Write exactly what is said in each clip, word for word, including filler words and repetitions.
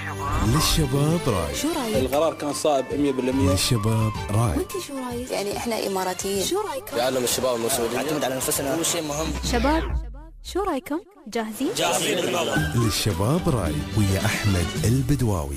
للشباب راي. شو رايك؟ القرار كان صائب مية بالمية. للشباب راي. وانت شو رايك؟ يعني احنا اماراتيين، شو رايكم؟ يعلم الشباب المسؤولين نعتمد على نفسنا، هو شيء مهم. شباب شو رايكم؟ جاهزين؟ جاهزين بالموضوع. للشباب راي ويا احمد البدواوي.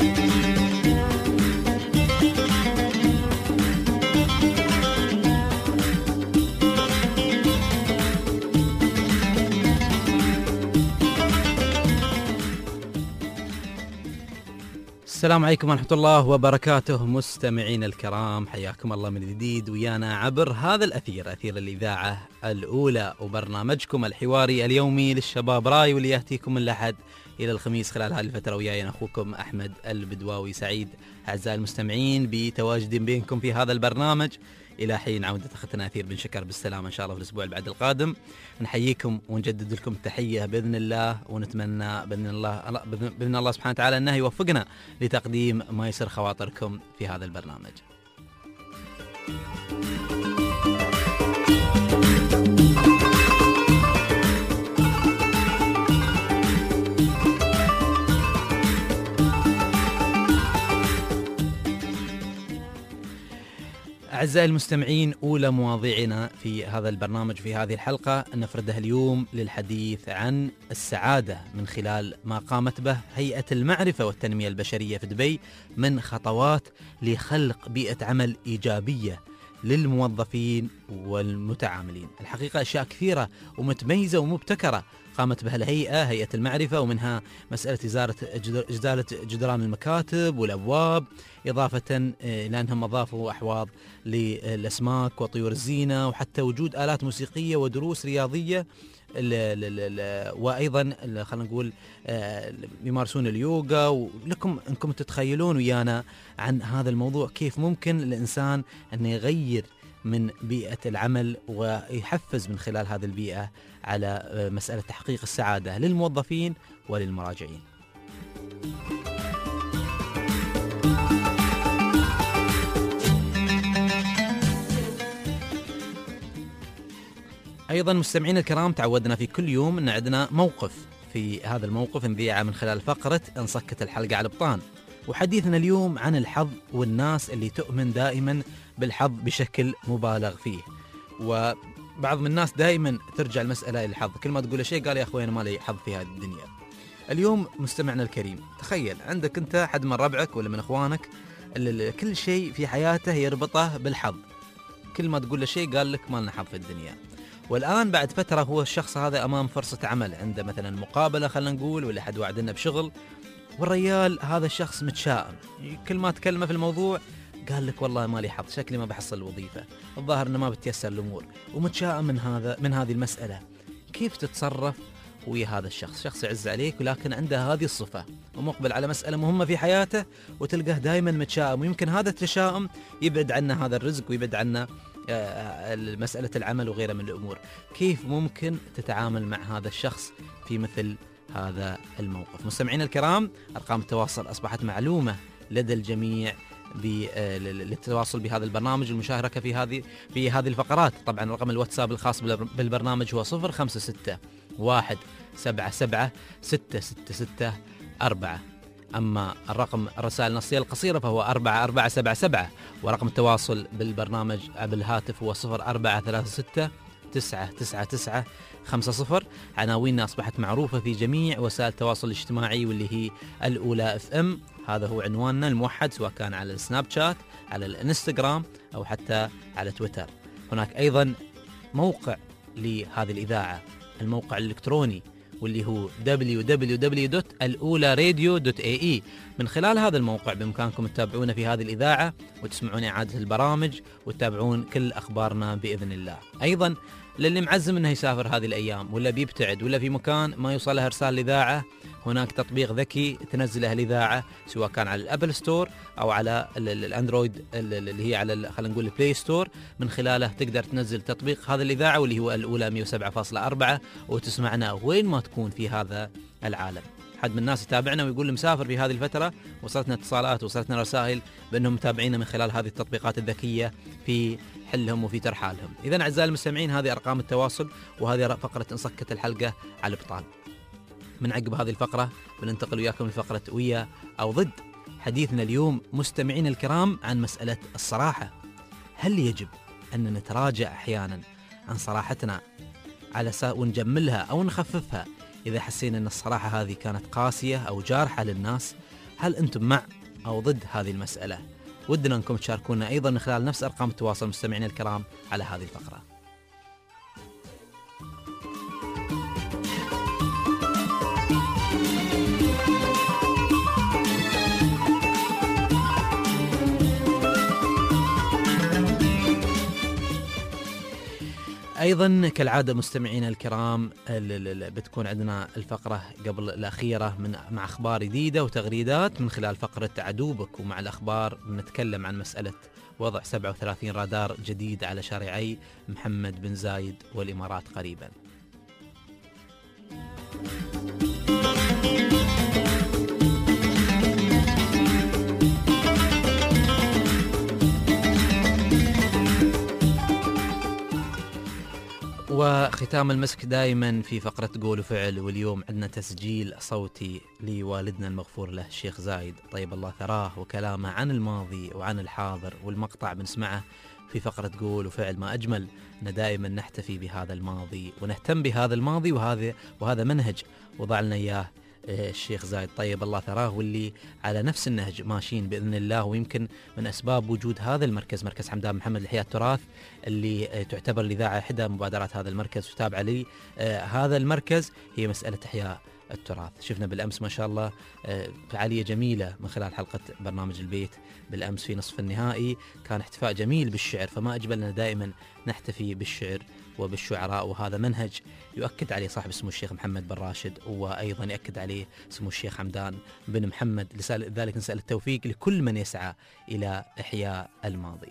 السلام عليكم ورحمة الله وبركاته. مستمعين الكرام، حياكم الله من جديد ويانا عبر هذا الأثير، أثير الإذاعة الأولى، وبرنامجكم الحواري اليومي للشباب راي، واللي يأتيكم من الأحد إلى الخميس خلال هذه الفترة. وياي أخوكم أحمد البدواوي. سعيد أعزائي المستمعين بتواجد بينكم في هذا البرنامج إلى حين عودة أختنا أثير بن شكر بالسلامة إن شاء الله في الأسبوع البعد القادم. نحييكم ونجدد لكم التحية بإذن الله، ونتمنى بإذن الله بإذن الله سبحانه وتعالى أنه يوفقنا لتقديم ما يسر خواطركم في هذا البرنامج. أعزائي المستمعين، أولى مواضيعنا في هذا البرنامج في هذه الحلقة نفردها اليوم للحديث عن السعادة من خلال ما قامت به هيئة المعرفة والتنمية البشرية في دبي من خطوات لخلق بيئة عمل إيجابية للموظفين والمتعاملين. الحقيقة أشياء كثيرة ومتميزة ومبتكرة قامت بها الهيئة، هيئة المعرفة، ومنها مسألة إزالة إزالة جدران المكاتب والأبواب، إضافة إلى أنهم أضافوا أحواض للأسماك وطيور الزينة، وحتى وجود آلات موسيقية ودروس رياضية، وأيضا خلينا نقول يمارسون اليوغا. ولكم أنكم تتخيلون ويانا عن هذا الموضوع كيف ممكن الإنسان أن يغير من بيئة العمل ويحفز من خلال هذه البيئة على مسألة تحقيق السعادة للموظفين وللمراجعين. أيضا مستمعين الكرام، تعودنا في كل يوم أن عندنا موقف، في هذا الموقف نذيعه من خلال فقرة انصكت الحلقة على البطان. وحديثنا اليوم عن الحظ والناس اللي تؤمن دائما بالحظ بشكل مبالغ فيه. وبعض من الناس دائما ترجع المسألة إلى الحظ، كل ما تقول له شيء قال يا أخوي أنا ما لي حظ في هذه الدنيا. اليوم مستمعنا الكريم، تخيل عندك أنت حد من ربعك ولا من أخوانك كل شيء في حياته يربطه بالحظ، كل ما تقول له شيء قال لك ما لنا حظ في الدنيا. والآن بعد فترة هو الشخص هذا أمام فرصة عمل، عنده مثلا مقابلة خلينا نقول، ولا حد وعدنا بشغل، والرجال هذا الشخص متشائم، كل ما تكلمه في الموضوع قال لك والله ما لي حظ، شكلي ما بحصل الوظيفة، الظاهر إنه ما بتيسر الأمور، ومتشائم من هذا من هذه المسألة. كيف تتصرف ويا هذا الشخص؟ شخص يعز عليك ولكن عنده هذه الصفة ومقبل على مسألة مهمة في حياته، وتلقاه دائما متشائم، ويمكن هذا التشاؤم يبعد عنا هذا الرزق ويبعد عنا مسألة العمل وغيرها من الأمور. كيف ممكن تتعامل مع هذا الشخص في مثل هذا الموقف؟ مستمعين الكرام، أرقام التواصل أصبحت معلومة لدى الجميع للتواصل بهذا البرنامج والمشاركة في هذه في هذه الفقرات. طبعا رقم الواتساب الخاص بالبرنامج هو صفر خمسة ستة واحد سبعة سبعة ستة ستة ستة أربعة. أما الرقم الرسائل النصية القصيرة فهو أربعة أربعة سبعة سبعة، ورقم التواصل بالبرنامج بالهاتف هو صفر أربعة ثلاثة ستة تسعة تسعة تسعة خمسة صفر. عناويننا أصبحت معروفة في جميع وسائل التواصل الاجتماعي، واللي هي الأولى اف ام، هذا هو عنواننا الموحد، سواء كان على السناب شات، على الانستغرام، أو حتى على تويتر. هناك أيضا موقع لهذه الإذاعة، الموقع الإلكتروني، واللي هو دبليو دبليو دبليو دوت الأولى راديو دوت إيه إي. من خلال هذا الموقع بإمكانكم تتابعونا في هذه الإذاعة وتسمعون إعادة البرامج وتتابعون كل أخبارنا بإذن الله. أيضا للي معزم أنه يسافر هذه الأيام، ولا بيبتعد، ولا في مكان ما يوصلها إرسال الإذاعة، هناك تطبيق ذكي تنزله الإذاعة، سواء كان على الأبل ستور أو على الأندرويد اللي هي على خلينا نقول البلاي ستور. من خلاله تقدر تنزل تطبيق هذا الإذاعة واللي هو الأولى مية وسبعة فاصلة أربعة، وتسمعنا وين ما تكون في هذا العالم. حد من الناس يتابعنا ويقول مسافر في هذه الفترة، وصلتنا اتصالات وصلتنا رسائل بأنهم متابعينا من خلال هذه التطبيقات الذكية في حلهم وفي ترحالهم. إذن أعزائي المستمعين، هذه أرقام التواصل، وهذه فقرة انصكت الحلقة على البطال. من عقب هذه الفقرة بننتقل وياكم لفقرة ويا أو ضد. حديثنا اليوم مستمعين الكرام عن مسألة الصراحة. هل يجب أن نتراجع أحيانا عن صراحتنا على سا ونجملها أو نخففها إذا حسينا أن الصراحة هذه كانت قاسية أو جارحة للناس؟ هل أنتم مع أو ضد هذه المسألة؟ ودنا أنكم تشاركونا أيضا من خلال نفس أرقام التواصل مستمعين الكرام على هذه الفقرة. أيضا كالعادة مستمعينا الكرام بتكون عندنا الفقرة قبل الأخيرة من مع أخبار جديدة وتغريدات من خلال فقرة عدوبك، ومع الأخبار بنتكلم عن مسألة وضع سبعة وثلاثين رادار جديد على شارعي محمد بن زايد والإمارات قريبا. وختام المسك دائما في فقرة قول وفعل، واليوم عندنا تسجيل صوتي لوالدنا المغفور له الشيخ زايد طيب الله ثراه، وكلامه عن الماضي وعن الحاضر، والمقطع بنسمعه في فقرة قول وفعل. ما أجمل أن دائما نحتفي بهذا الماضي ونهتم بهذا الماضي، وهذا وهذا منهج وضع لنا إياه الشيخ زايد طيب الله ثراه، واللي على نفس النهج ماشيين بإذن الله. ويمكن من أسباب وجود هذا المركز، مركز حمدان محمد لإحياء التراث، اللي تعتبر الإذاعة إحدى مبادرات هذا المركز وتابعة لي هذا المركز، هي مسألة إحياء التراث. شفنا بالأمس ما شاء الله فعالية جميلة من خلال حلقة برنامج البيت بالأمس في نصف النهائي، كان احتفاء جميل بالشعر. فما أجملنا دائما نحتفي بالشعر وبالشعراء، وهذا منهج يؤكد عليه صاحب سمو الشيخ محمد بن راشد، وأيضا يؤكد عليه سمو الشيخ حمدان بن محمد. لذلك نسأل التوفيق لكل من يسعى إلى إحياء الماضي.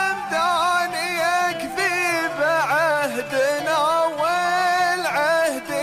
عهدنا والعهد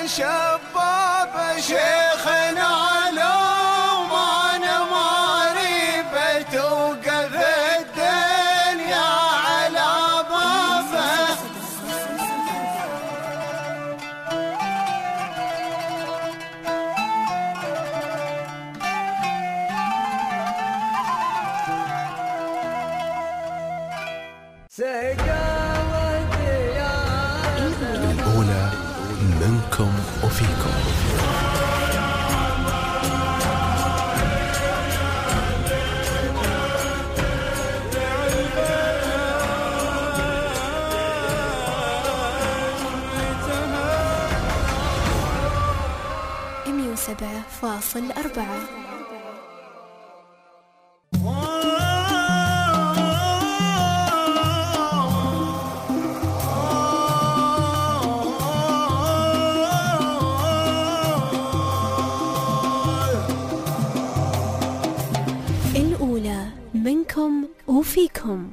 شباب شيخنا لو ما نماري بتوقف الدنيا على بابه. الأولى منكم وفيكم. مية وسبعة فاصل أربعة. الأولى منكم وفيكم.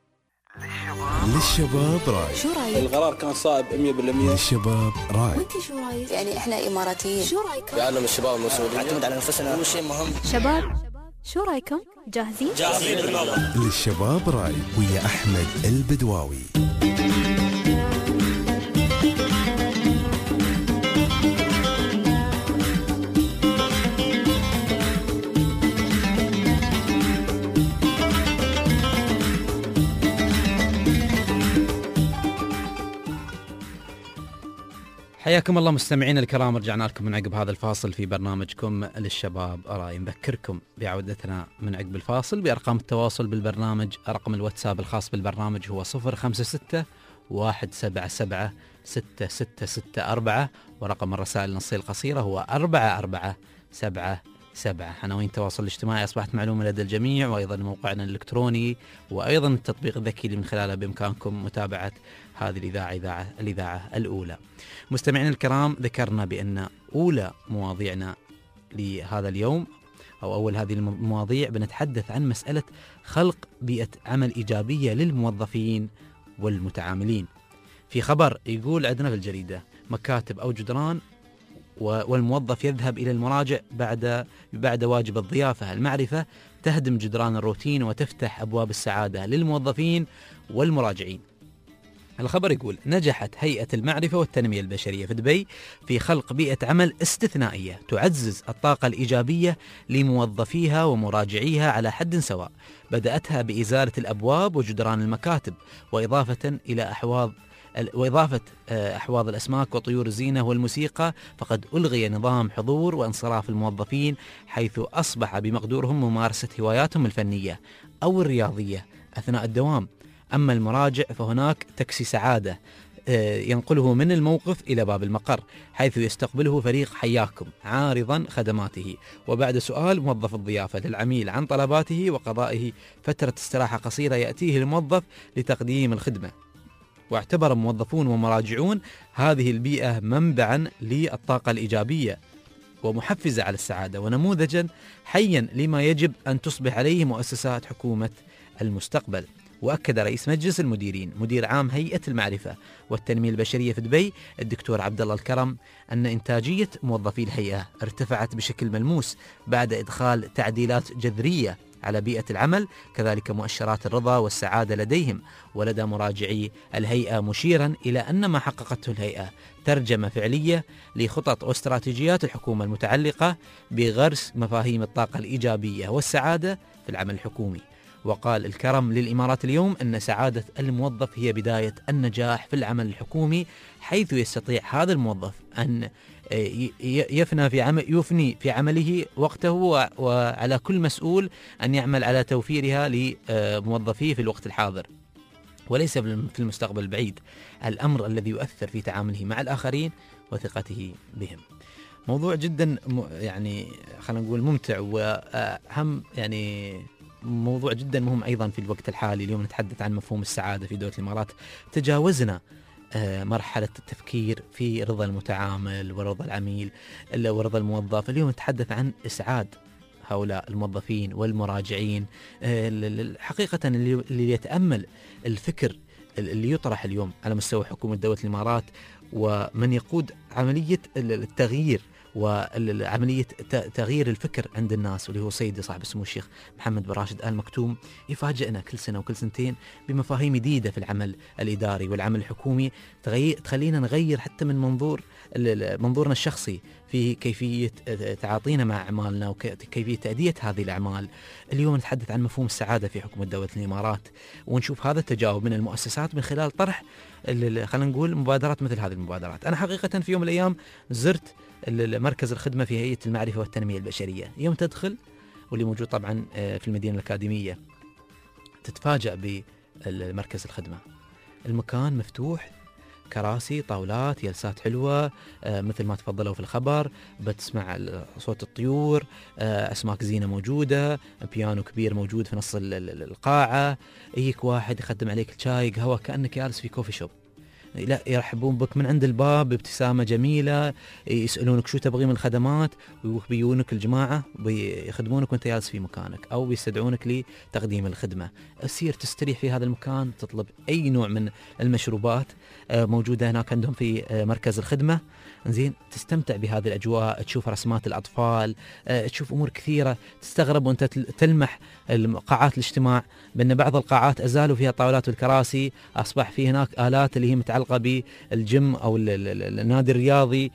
للشباب راي. شو رايك؟ القرار كان صائب مية بالمية. للشباب راي. وانت شو رايك؟ يعني احنا إماراتيين، شو رايكم؟ يعلم الشباب المسؤولين نعتمد على نفسنا، هو شيء مهم. شباب شو رايكم؟ جاهزين؟ جاهزين بالموضوع. للشباب راي ويا أحمد البدواوي. حياكم الله مستمعين الكرام، رجعنا لكم من عقب هذا الفاصل في برنامجكم للشباب أراي. نذكركم بعودتنا من عقب الفاصل بأرقام التواصل بالبرنامج. رقم الواتساب الخاص بالبرنامج هو صفر خمسة ستة واحد سبعة سبعة ستة ستة ستة أربعة، ورقم الرسائل النصية القصيرة هو أربعة أربعة سبعة سبعة. عناوين التواصل الاجتماعي أصبحت معلومة لدى الجميع، وأيضا موقعنا الإلكتروني، وأيضا التطبيق الذكي اللي من خلاله بإمكانكم متابعة هذه الإذاعة إذاعة الإذاعة الأولى. مستمعين الكرام، ذكرنا بأن أولى مواضيعنا لهذا اليوم أو أول هذه المواضيع بنتحدث عن مسألة خلق بيئة عمل إيجابية للموظفين والمتعاملين. في خبر يقول عندنا في الجريدة: مكاتب أو جدران والموظف يذهب إلى المراجع بعد بعد واجب الضيافة. المعرفة تهدم جدران الروتين وتفتح أبواب السعادة للموظفين والمراجعين. الخبر يقول: نجحت هيئة المعرفة والتنمية البشرية في دبي في خلق بيئة عمل استثنائية تعزز الطاقة الإيجابية لموظفيها ومراجعيها على حد سواء. بدأتها بإزالة الأبواب وجدران المكاتب، وإضافة إلى أحواض وإضافة أحواض الأسماك وطيور الزينة والموسيقى. فقد ألغي نظام حضور وانصراف الموظفين، حيث أصبح بمقدورهم ممارسة هواياتهم الفنية أو الرياضية أثناء الدوام. أما المراجع فهناك تاكسي سعادة ينقله من الموقف إلى باب المقر، حيث يستقبله فريق حياكم عارضا خدماته، وبعد سؤال موظف الضيافة للعميل عن طلباته وقضائه فترة استراحة قصيرة يأتيه الموظف لتقديم الخدمة. واعتبر موظفون ومراجعون هذه البيئة منبعا للطاقة الإيجابية ومحفزة على السعادة، ونموذجا حيا لما يجب أن تصبح عليه مؤسسات حكومة المستقبل. وأكد رئيس مجلس المديرين مدير عام هيئة المعرفة والتنمية البشرية في دبي الدكتور عبد الله الكرم أن إنتاجية موظفي الهيئة ارتفعت بشكل ملموس بعد إدخال تعديلات جذرية على بيئة العمل، كذلك مؤشرات الرضا والسعادة لديهم ولدى مراجعي الهيئة، مشيرا إلى أن ما حققته الهيئة ترجمة فعلية لخطط واستراتيجيات الحكومة المتعلقة بغرس مفاهيم الطاقة الإيجابية والسعادة في العمل الحكومي. وقال الكرم للإمارات اليوم أن سعادة الموظف هي بداية النجاح في العمل الحكومي، حيث يستطيع هذا الموظف أن يفنى في عمل يفني في عمله وقته، وعلى كل مسؤول أن يعمل على توفيرها لموظفيه في الوقت الحاضر وليس في المستقبل البعيد، الأمر الذي يؤثر في تعامله مع الآخرين وثقته بهم. موضوع جدا يعني خلينا نقول ممتع، وأهم يعني موضوع جدا مهم أيضا في الوقت الحالي. اليوم نتحدث عن مفهوم السعادة في دولة الإمارات. تجاوزنا مرحلة التفكير في رضا المتعامل ورضا العميل ورضا الموظف. اليوم نتحدث عن إسعاد هؤلاء الموظفين والمراجعين. حقيقة اللي يتأمل الفكر اللي يطرح اليوم على مستوى حكومة دولة الإمارات ومن يقود عملية التغيير وعملية تغيير الفكر عند الناس، واللي هو سيدي صاحب السمو الشيخ محمد بن راشد آل مكتوم، يفاجئنا كل سنة وكل سنتين بمفاهيم جديدة في العمل الإداري والعمل الحكومي تخلينا نغير حتى من منظور منظورنا الشخصي في كيفية تعاطينا مع أعمالنا وكيفية تأدية هذه الأعمال. اليوم نتحدث عن مفهوم السعادة في حكومة دولة الإمارات، ونشوف هذا التجاوب من المؤسسات من خلال طرح خلينا نقول مبادرات مثل هذه المبادرات. أنا حقيقة في يوم من الأيام زرت مركز الخدمة في هيئة المعرفة والتنمية البشرية. يوم تدخل واللي موجود طبعا في المدينة الأكاديمية تتفاجأ بالمركز الخدمة، المكان مفتوح، كراسي، طاولات، جلسات حلوة مثل ما تفضلوا في الخبر، بتسمع صوت الطيور، أسماك زينة موجودة، بيانو كبير موجود في نص القاعة، يجيك واحد يخدم عليك الشاي قهوة كأنك جالس في كوفي شوب. لا، يرحبون بك من عند الباب بابتسامة جميلة، يسألونك شو تبغي من الخدمات، ويبيونك الجماعة بيخدمونك وانت جالس في مكانك، أو بيستدعونك لتقديم الخدمة. أسير تستريح في هذا المكان، تطلب أي نوع من المشروبات موجودة هناك عندهم في مركز الخدمة، زين، تستمتع بهذه الأجواء، تشوف رسمات الأطفال، تشوف أمور كثيرة، تستغرب وانت تلمح قاعات الاجتماع بأن بعض القاعات أزالوا فيها الطاولات والكراسي، أصبح في هناك آلات اللي هي متعلقة بالجيم أو النادي الرياضي،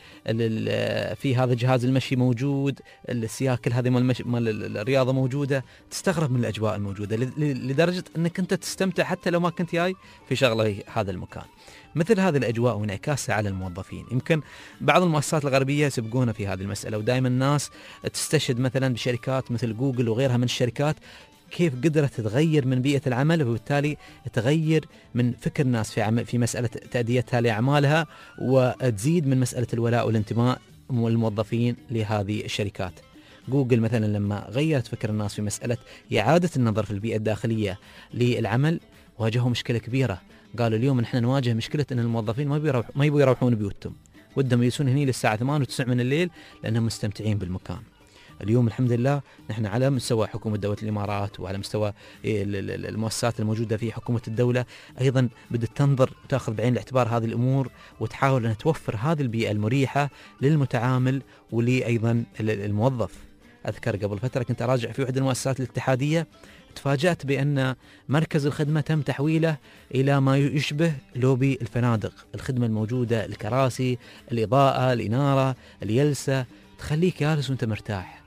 في هذا جهاز المشي موجود، السياكل هذه مال الرياضة موجودة. تستغرب من الأجواء الموجودة لدرجة أنك أنت تستمتع حتى لو ما كنت جاي في شغلة هذا المكان. مثل هذه الأجواء وانعكاسها على الموظفين، يمكن بعض المؤسسات الغربية يسبقونا في هذه المسألة، ودائما الناس تستشهد مثلا بشركات مثل جوجل وغيرها من الشركات كيف قدرت تغير من بيئة العمل، وبالتالي تغير من فكر الناس في عمل في مسألة تأديتها لأعمالها، وتزيد من مسألة الولاء والانتماء والموظفين لهذه الشركات. جوجل مثلا لما غيرت فكر الناس في مسألة إعادة النظر في البيئة الداخلية للعمل، واجهوا مشكلة كبيرة. قالوا اليوم نحن نواجه مشكلة أن الموظفين ما بيروح ما يبوا يروحون بيوتهم، ودهم يجلسون هني للساعة ثمانية وتسعة من الليل لأنهم مستمتعين بالمكان. اليوم الحمد لله نحن على مستوى حكومة دولة الإمارات وعلى مستوى المؤسسات الموجودة في حكومة الدولة أيضا بدأت تنظر وتأخذ بعين الاعتبار هذه الأمور، وتحاول أن توفر هذه البيئة المريحة للمتعامل ولأيضا الموظف. أذكر قبل فترة كنت أراجع في واحدة المؤسسات الاتحادية، تفاجأت بأن مركز الخدمة تم تحويله إلى ما يشبه لوبي الفنادق. الخدمة الموجودة، الكراسي، الإضاءة، الإنارة، الجلسة، تخليك جالس وانت مرتاح.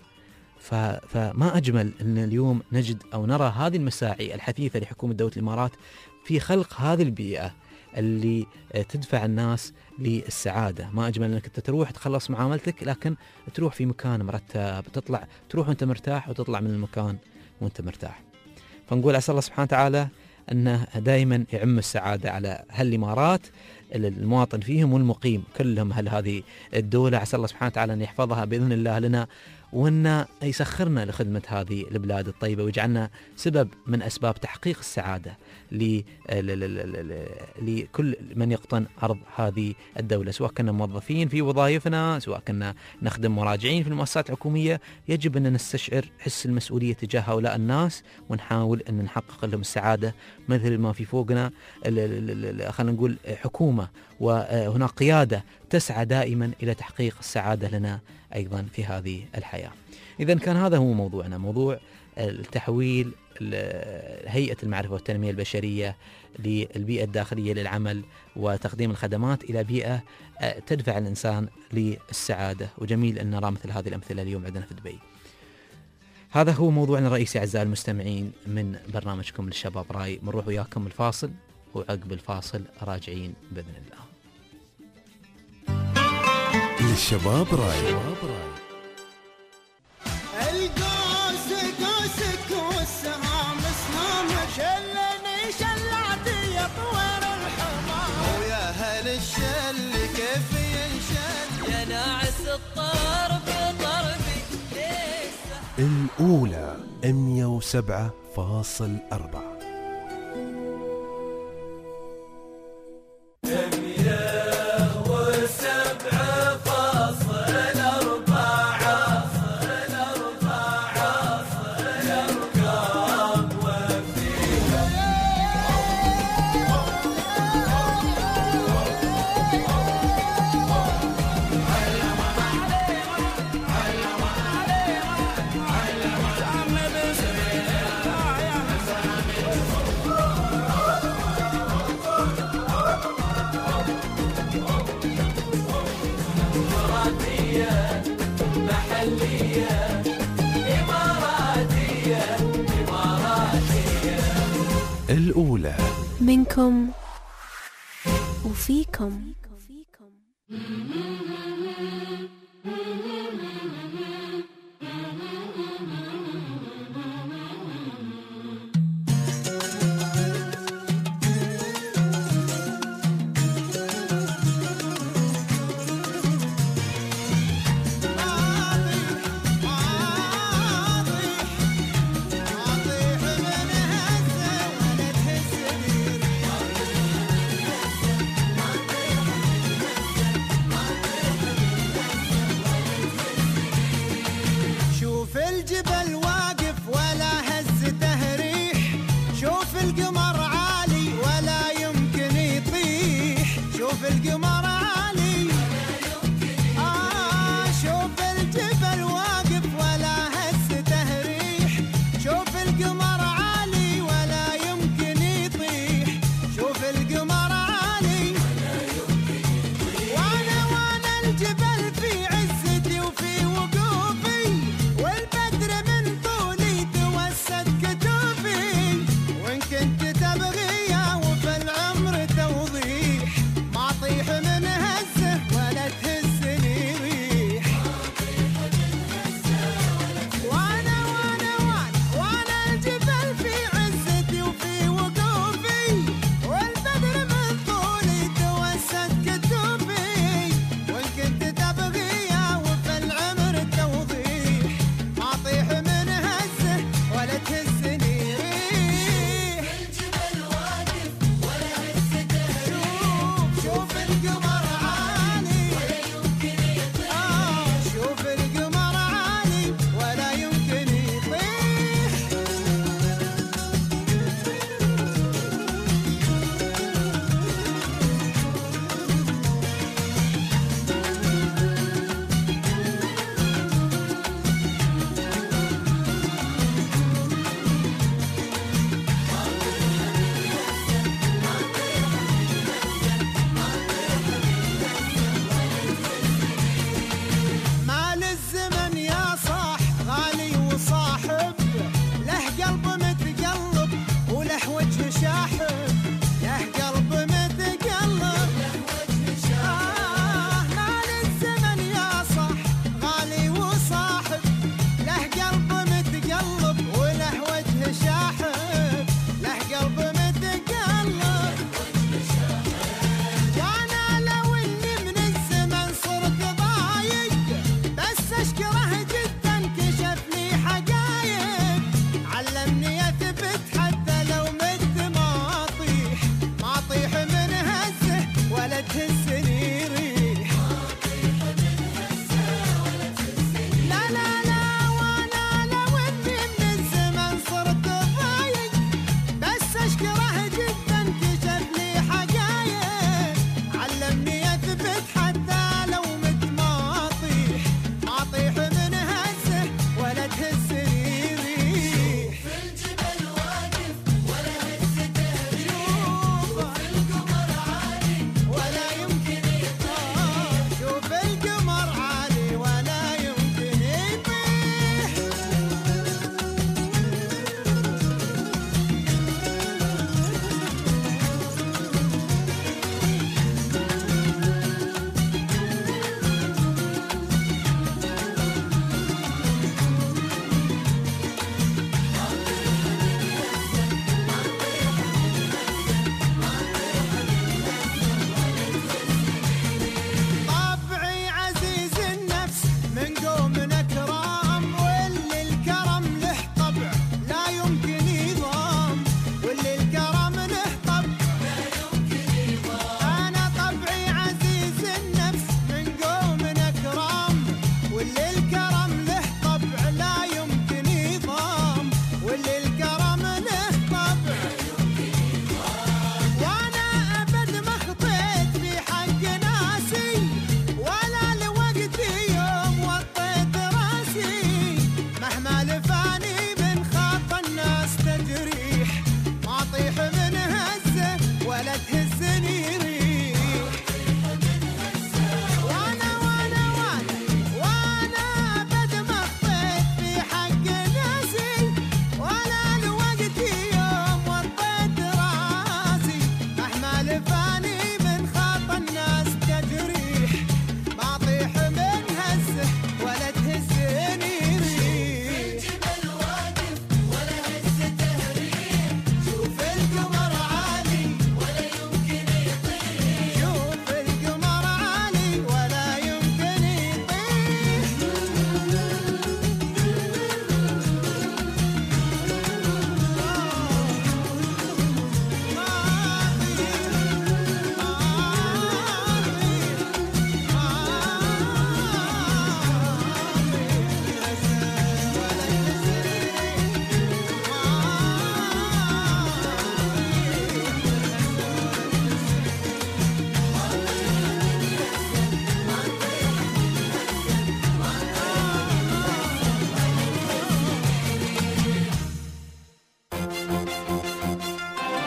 فما أجمل أن اليوم نجد أو نرى هذه المساعي الحثيثة لحكومة دولة الإمارات في خلق هذه البيئة اللي تدفع الناس للسعادة. ما أجمل أنك تروح تخلص معاملتك لكن تروح في مكان مرتب، تطلع تروح وانت مرتاح وتطلع من المكان وانت مرتاح. فنقول عسى الله سبحانه وتعالى أنه دائما يعم السعادة على هالإمارات، المواطن فيهم والمقيم كلهم هل هذه الدولة. عسى الله سبحانه وتعالى أن يحفظها بإذن الله لنا، وأن يسخرنا لخدمة هذه البلاد الطيبة، ويجعلنا سبب من أسباب تحقيق السعادة لكل من يقطن أرض هذه الدولة، سواء كنا موظفين في وظائفنا، سواء كنا نخدم مراجعين في المؤسسات الحكومية. يجب أن نستشعر حس المسؤولية تجاه هؤلاء الناس، ونحاول أن نحقق لهم السعادة مثل ما في فوقنا خلينا نقول حكومة وهناك قيادة تسعى دائما إلى تحقيق السعادة لنا أيضا في هذه الحياة. إذن كان هذا هو موضوعنا، موضوع التحويل هيئة المعرفة والتنمية البشرية للبيئة الداخلية للعمل وتقديم الخدمات إلى بيئة تدفع الإنسان للسعادة. وجميل أن نرى مثل هذه الأمثلة اليوم عندنا في دبي. هذا هو موضوعنا الرئيسي أعزائي المستمعين من برنامجكم للشباب راي. بنروح وياكم الفاصل، وعقب الفاصل راجعين بإذن الله. للشباب راي. القوس قوسك والسهام سهامك، شلني شلعتي يا طوير الحمام، ويا هل الشل كيف ينشل يا ناعس الطرب طربي. الأولى مية وسبعة فاصل أربعة. محلية إماراتية إماراتية. الأولى منكم وفيكم.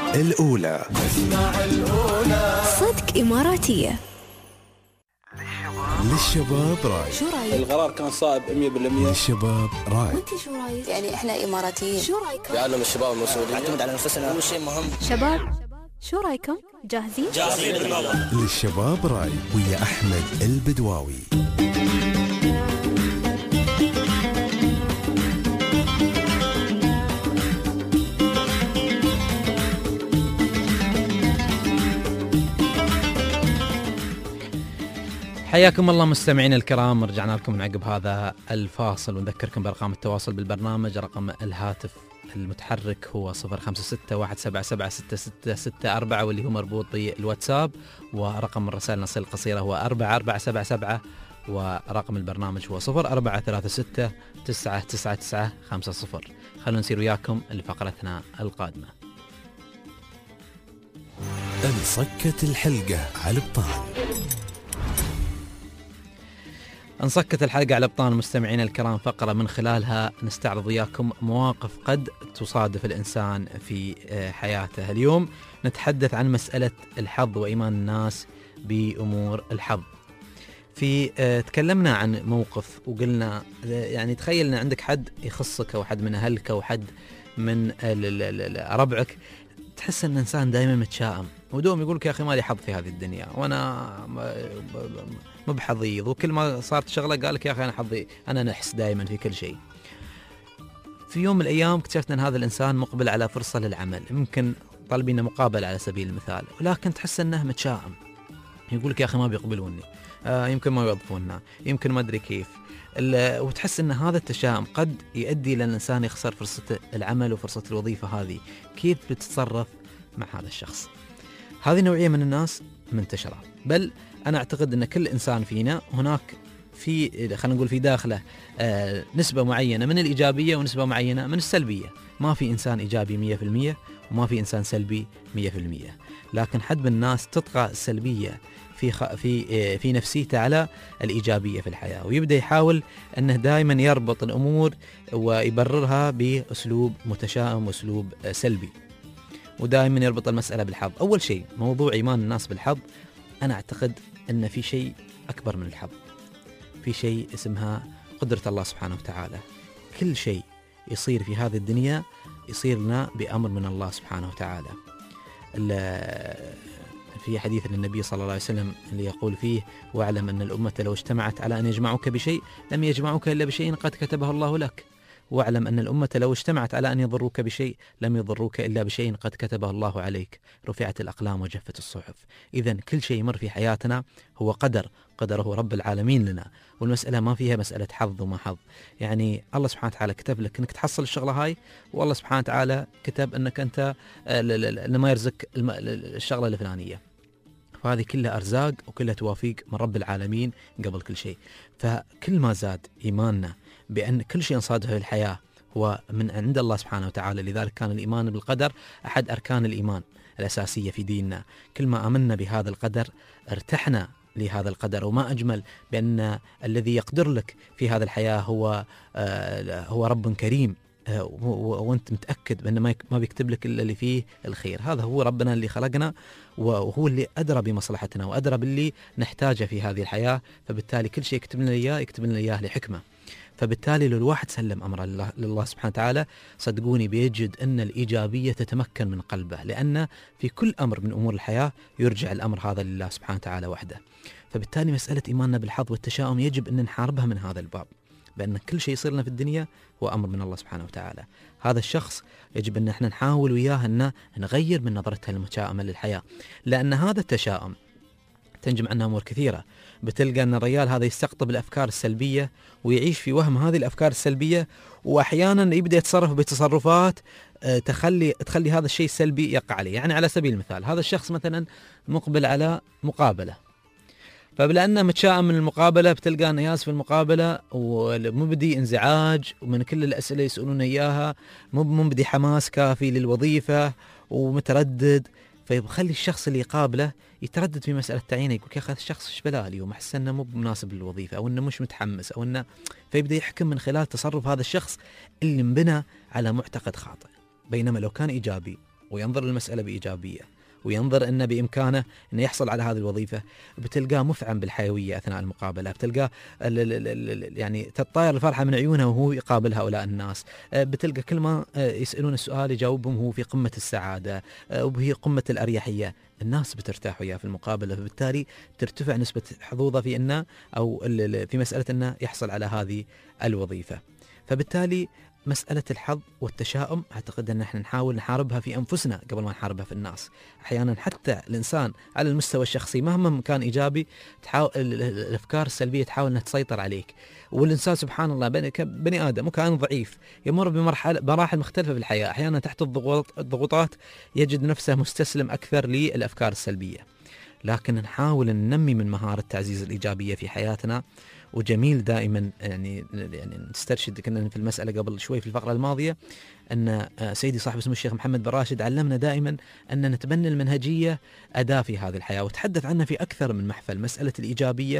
الأولى. اسمع الأولى. صدق إماراتية. للشباب راي. شو رايك؟ القرار كان صائب مية بالمية. للشباب راي. وانت شو رايك؟ يعني احنا إماراتيين. شو رايكم؟ يعلم الشباب المسؤولين نعتمد على أنفسنا، أول شيء مهم. شباب شو رايكم؟ جاهزين؟ جاهزين بإذن الله. للشباب راي ويا أحمد البدواوي. حياكم الله مستمعين الكرام، رجعنا لكم من عقب هذا الفاصل ونذكركم بأرقام التواصل بالبرنامج. رقم الهاتف المتحرك هو صفر خمسة ستة واحد سبعة سبعة ستة ستة ستة أربعة واللي هو مربوط بالواتساب، ورقم الرسائل النصية القصيرة هو أربعة أربعة سبعة سبعة، ورقم البرنامج هو صفر أربعة ثلاثة ستة تسعة تسعة تسعة خمسة صفر. خلونا نسير وياكم لفقرتنا القادمة. انصكت الحلقة على البطان. انصكت الحلقة على ابطال مستمعين الكرام، فقرة من خلالها نستعرض وياكم مواقف قد تصادف الإنسان في حياته. اليوم نتحدث عن مسألة الحظ وإيمان الناس بأمور الحظ. في تكلمنا عن موقف وقلنا يعني تخيل أن عندك حد يخصك أو حد من أهلك أو حد من ربعك، تحس أن الإنسان دائما متشائم ودوم يقولك يا أخي ما لي حظ في هذه الدنيا وأنا مو بحظيظ، وكل ما صارت شغلة قالك يا أخي أنا حظي أنا نحس دائما في كل شيء. في يوم من الأيام اكتشفت أن هذا الإنسان مقبل على فرصة للعمل، يمكن طالبين مقابلة على سبيل المثال، ولكن تحس أنه متشائم، يقولك يا أخي ما بيقبلوني، آه يمكن ما يوظفوننا، يمكن ما أدري كيف، وتحس أن هذا التشاؤم قد يؤدي إلى الإنسان يخسر فرصة العمل وفرصة الوظيفة هذه. كيف بتتصرف مع هذا الشخص؟ هذه نوعية من الناس منتشرة، بل أنا أعتقد أن كل إنسان فينا هناك في خلينا نقول في داخله آه نسبة معينة من الإيجابية ونسبة معينة من السلبية. ما في إنسان إيجابي مية في المية وما في إنسان سلبي مية في المية، لكن حد من الناس تطغى السلبية في خ... في آه في نفسيته على الإيجابية في الحياة، ويبدأ يحاول أنه دائما يربط الأمور ويبررها بأسلوب متشائم وأسلوب آه سلبي، ودائما يربط المسألة بالحظ. أول شيء موضوع إيمان الناس بالحظ، أنا أعتقد أن في شيء أكبر من الحظ، في شيء اسمها قدرة الله سبحانه وتعالى. كل شيء يصير في هذه الدنيا يصير لنا بأمر من الله سبحانه وتعالى. في حديث النبي صلى الله عليه وسلم اللي يقول فيه واعلم أن الأمة لو اجتمعت على أن يجمعوك بشيء لم يجمعوك إلا بشيء قد كتبه الله لك، واعلم أن الأمة لو اجتمعت على أن يضروك بشيء لم يضروك إلا بشيء قد كتبه الله عليك، رفعت الأقلام وجفت الصحف. إذن كل شيء يمر في حياتنا هو قدر، قدره رب العالمين لنا، والمسألة ما فيها مسألة حظ وما حظ. يعني الله سبحانه وتعالى كتب لك أنك تحصل الشغلة هاي، والله سبحانه وتعالى كتب أنك أنت لما يرزق الشغلة الفلانية، فهذه كلها أرزاق وكلها توافيق من رب العالمين قبل كل شيء. فكل ما زاد إيماننا بأن كل شيء نصادفه في الحياة هو من عند الله سبحانه وتعالى، لذلك كان الإيمان بالقدر أحد أركان الإيمان الأساسية في ديننا. كل ما آمنا بهذا القدر ارتحنا لهذا القدر، وما أجمل بأن الذي يقدر لك في هذا الحياة هو آه هو رب كريم، آه وأنت متأكد بأن ما بيكتب لك إلا اللي فيه الخير. هذا هو ربنا اللي خلقنا، وهو اللي أدرى بمصلحتنا وأدرى باللي نحتاجه في هذه الحياة، فبالتالي كل شيء يكتب لنا إياه يكتب لنا إياه لحكمة. فبالتالي لو الواحد سلم أمره لله, لله سبحانه وتعالى، صدقوني بيجد أن الإيجابية تتمكن من قلبه، لأن في كل أمر من أمور الحياة يرجع الأمر هذا لله سبحانه وتعالى وحده. فبالتالي مسألة إيماننا بالحظ والتشاؤم يجب أن نحاربها من هذا الباب، بأن كل شيء يصير لنا في الدنيا هو أمر من الله سبحانه وتعالى. هذا الشخص يجب أن احنا نحاول وياه أن نغير من نظرتها المتشائمة للحياة، لأن هذا التشاؤم تنجم عنها أمور كثيرة. بتلقى أن الرجال هذا يستقطب الأفكار السلبية ويعيش في وهم هذه الأفكار السلبية، وأحيانا يبدأ يتصرف بتصرفات تخلي تخلي هذا الشيء السلبي يقع عليه. يعني على سبيل المثال هذا الشخص مثلا مقبل على مقابلة، فبلأنه متشائم من المقابلة بتلقى أنه ياس في المقابلة ومبدي انزعاج، ومن كل الأسئلة يسألون إياها مبدي حماس كافي للوظيفة ومتردد، فيخلي الشخص اللي يقابله يتردد في مسألة تعيينه، يقول يا أخي هذا الشخص إيش بلاه اليوم، أحس أنه مو مناسب للوظيفة أو أنه مش متحمس أو أنه، فيبدأ يحكم من خلال تصرف هذا الشخص اللي انبنى على معتقد خاطئ. بينما لو كان إيجابي وينظر للمسألة بإيجابية وينظر أنه بإمكانه أنه يحصل على هذه الوظيفة، بتلقاه مفعم بالحيوية أثناء المقابلة، بتلقاه يعني تطاير الفرحة من عيونه وهو يقابل هؤلاء الناس، بتلقى كل ما يسألون السؤال يجاوبهم هو في قمة السعادة وبه قمة الأريحية. الناس بترتاح وياه في المقابلة، فبالتالي ترتفع نسبة حظوظه في أنه أو في مسألة أنه يحصل على هذه الوظيفة. فبالتالي مسألة الحظ والتشاؤم أعتقد أن احنا نحاول نحاربها في أنفسنا قبل ما نحاربها في الناس. أحيانا حتى الإنسان على المستوى الشخصي مهما كان إيجابي تحاول الأفكار السلبية تحاول أنها تسيطر عليك، والإنسان سبحان الله بني آدم وكائن ضعيف يمر بمراحل مراحل مختلفة في الحياة، أحيانا تحت الضغوط الضغوطات يجد نفسه مستسلم أكثر للأفكار السلبية، لكن نحاول ننمي من مهارة تعزيز الإيجابية في حياتنا. وجميل دائما يعني يعني نسترشد كنا في المسألة قبل شوي في الفقرة الماضية أن سيدي صاحب اسمه الشيخ محمد بن راشد علمنا دائما أن نتبنى المنهجية أداة في هذه الحياة، وتحدث عنها في أكثر من محفل، مسألة الإيجابية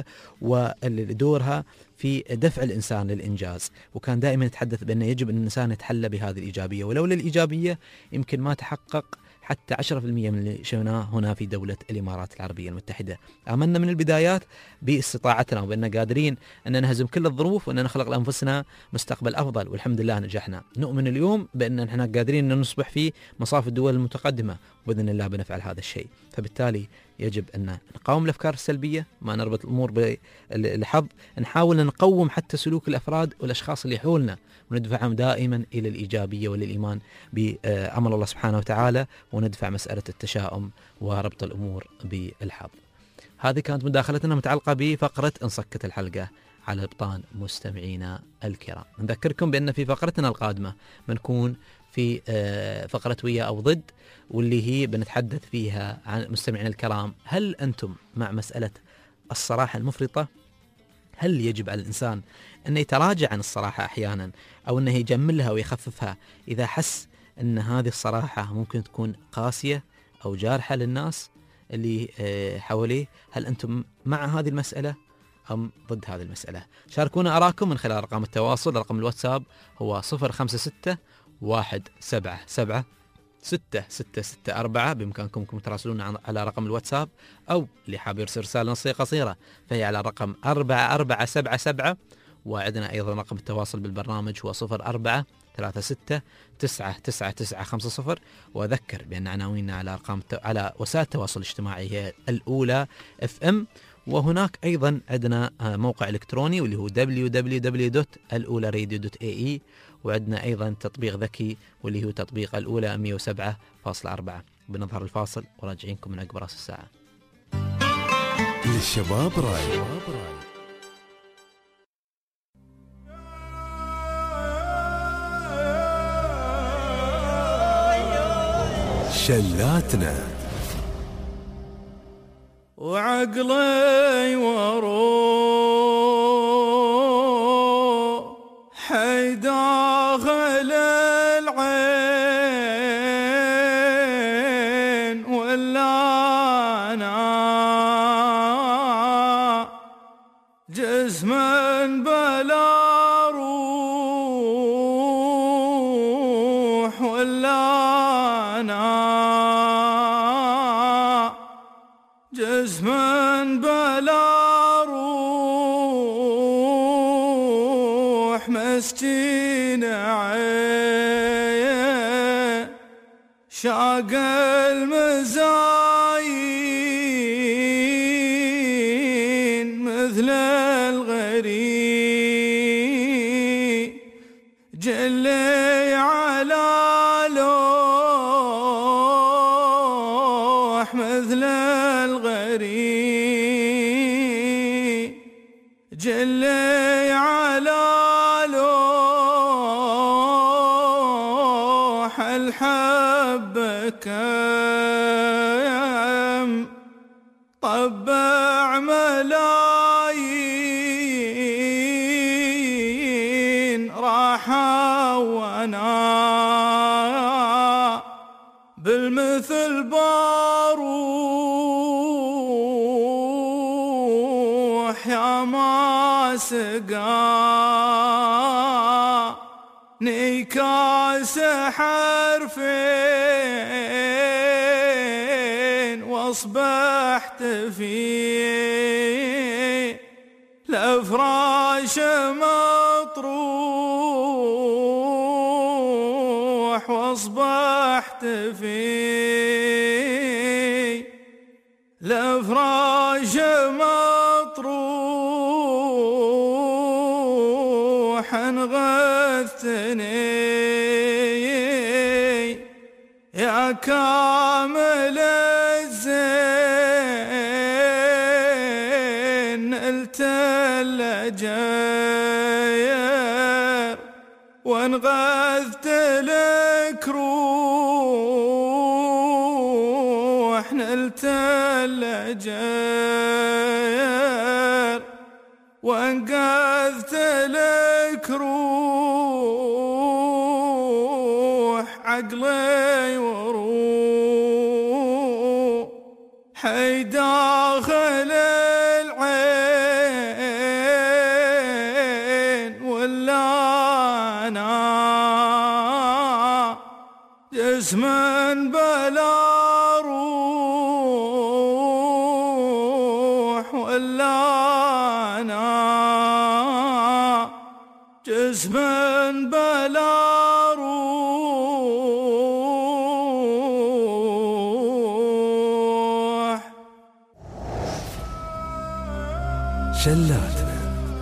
ودورها في دفع الإنسان للإنجاز، وكان دائما يتحدث بأن يجب أن الإنسان يتحلى بهذه الإيجابية، ولولا الإيجابية يمكن ما تحقق حتى عشرة بالمئة من اللي شفناه هنا في دولة الإمارات العربية المتحدة. آمنا من البدايات باستطاعتنا وبأننا قادرين أن نهزم كل الظروف وأن نخلق لأنفسنا مستقبل أفضل، والحمد لله نجحنا. نؤمن اليوم بأن نحن قادرين أن نصبح في مصاف الدول المتقدمة، وبإذن الله بنفعل هذا الشيء. فبالتالي يجب أن نقاوم الأفكار السلبية، ما نربط الأمور بالحظ، نحاول أن نقوم حتى سلوك الأفراد والأشخاص اللي حولنا وندفعهم دائما إلى الإيجابية وللإيمان بأمر الله سبحانه وتعالى، وندفع مسألة التشاؤم وربط الأمور بالحظ. هذه كانت مداخلتنا متعلقة بفقرة انصكت الحلقة على إبطان مستمعينا الكرام. نذكركم بأن في فقرتنا القادمة بنكون في فقرة ويا أو ضد، واللي هي بنتحدث فيها عن مستمعينا الكرام، هل أنتم مع مسألة الصراحة المفرطة؟ هل يجب على الإنسان أن يتراجع عن الصراحة أحيانا، أو أنه يجملها ويخففها إذا حس أن هذه الصراحة ممكن تكون قاسية أو جارحة للناس اللي حواليه؟ هل أنتم مع هذه المسألة أم ضد هذه المسألة؟ شاركونا أراكم من خلال رقم التواصل. رقم الواتساب هو صفر خمسة ستة واحد سبعة سبعة ستة ستة ستة أربعة. بإمكانكم تراسلون على رقم الواتساب، أو اللي حاب يرسل رسالة نصية قصيرة فهي على رقم أربعة أربعة سبعة سبعة. وعندنا أيضا رقم التواصل بالبرنامج هو صفر أربعة ثلاثة ستة تسعة تسعة تسعة خمسة صفر. وأذكر بأن عناويننا على أرقام على وسائل التواصل الاجتماعي هي الأولى اف ام، وهناك أيضا عندنا موقع إلكتروني واللي هو دبليو دبليو دبليو دوت الأولى راديو دوت إيه إي، وعندنا أيضا تطبيق ذكي واللي هو تطبيق الأولى مئة وسبعة فاصلة أربعة. بنظهر الفاصل وراجعينكم من أكبر راس الساعة. للشباب راي شلاتنا وعقلي وروح داخل العين، ولا أنا جسما بلا روح، ولا أنا جسما بلا روح، مسكين عين شاق المزاين مثل الغريب، جلي على لوح مثل الغريب، جلي على لوح الحب كم طبع ملايين، راحة وانا بالمثل باروح، يا ما سقى نيكاس حرفين واصبحت في الافراش مطروح واصبحت في الافراش مطروح انغثني يا كامل الزين نلت الأجير وانغثت لك روح نلت الأجير وانقذت لك روح عقلي وروح حي داخل العين ولا أنا جسم بلا روح ولا أنا جسم بلا روح. شلاتنا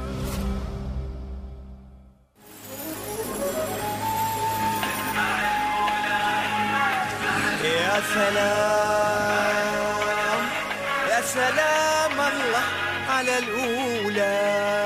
يا سلام يا سلام الله على الأولى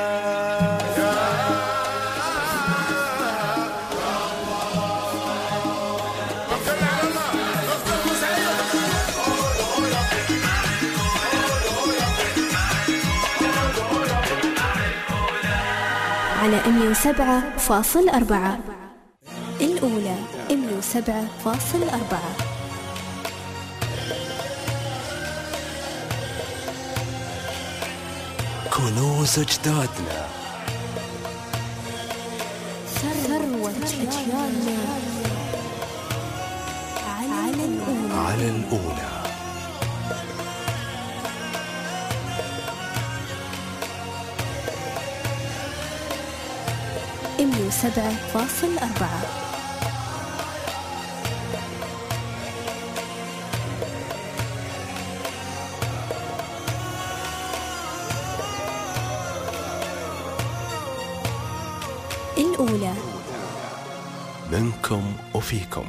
على مية وسبعة فاصل أربعة. الأولى مية وسبعة فاصل أربعة. كنوز أجدادنا، ثروة أجيالنا على الأولى. على الأولى. مية وسبعة فاصل أربعة. الأولى منكم وفيكم.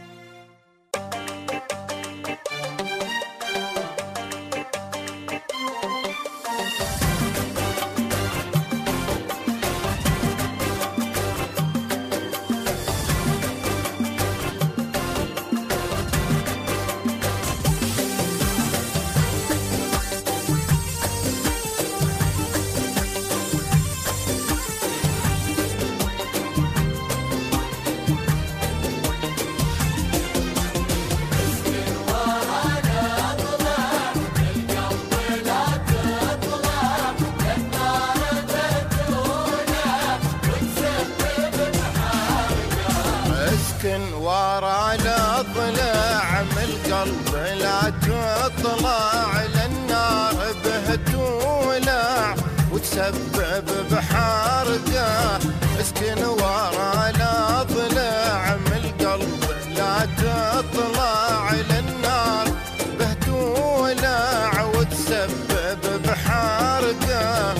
ورا لا ضلع من القلب لا تطلع للنار بهتولع وتسبب بحرقه. اسكن ورا لا ضلع من القلب لا تطلع للنار بهتولع وتسبب بحرقه.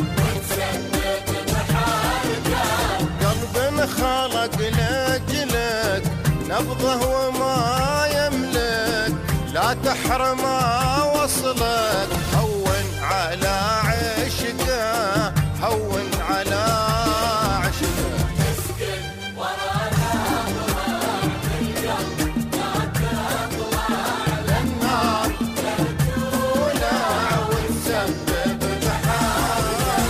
قلب خلق لاجلك نبضه وما يملك لا تحرم وصلك. هون على عشقه هون على عشقه. تسكن ورانا ضلع القلب لا تطلع للنار تولع وتسبب بحرقه.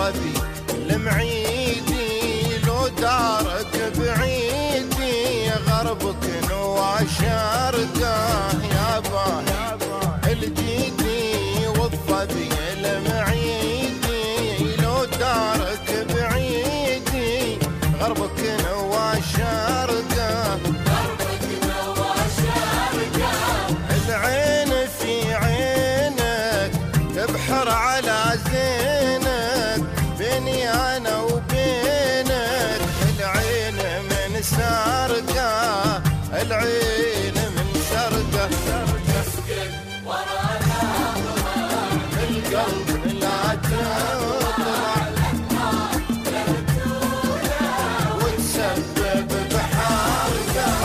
والظبي المعيدي لو دارك بعيدي غربك نوى شرقه يابا الجيدي والظبي المعيدي لو دارك بعيدي غربك نوى شرقه العين في عينك تبحر على زينك بيني انا وبينك العين من سرقه العين من سرقه القلب لا تطلع وتسبب بحرقه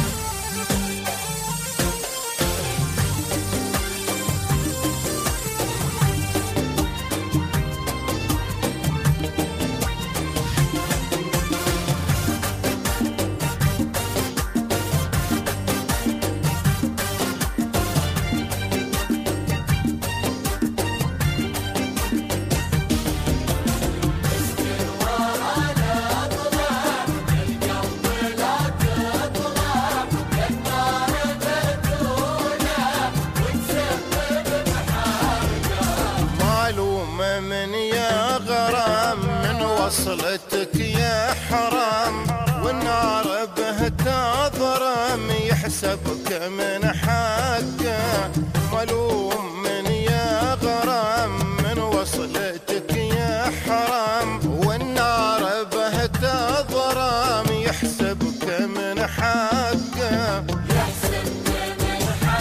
من يا غرام من وصلتك يا حرام والنار به تضرم يحسبك من حقه ملوم من يا غرام من وصلتك يا حرام والنار به تضرم يحسبك من حقه من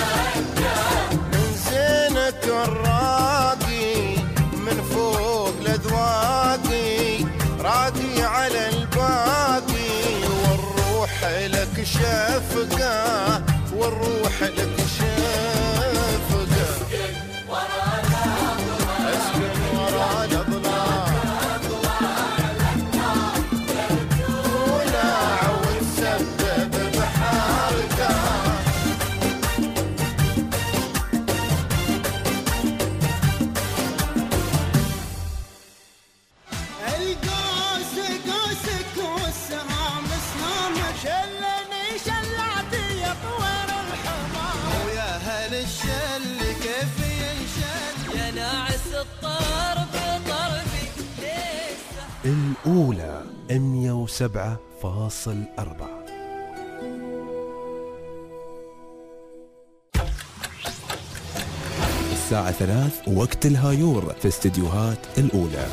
زينك الراقي من فوق لذواقي راقي على الباقي والروح لك شفقة والروح لك شفقة اسكن ورا الأضلاع ولع وتسبب بحرقة الأولى مية وسبعة فاصل أربعة. الساعة ثلاث وقت الهايور في استديوهات الأولى.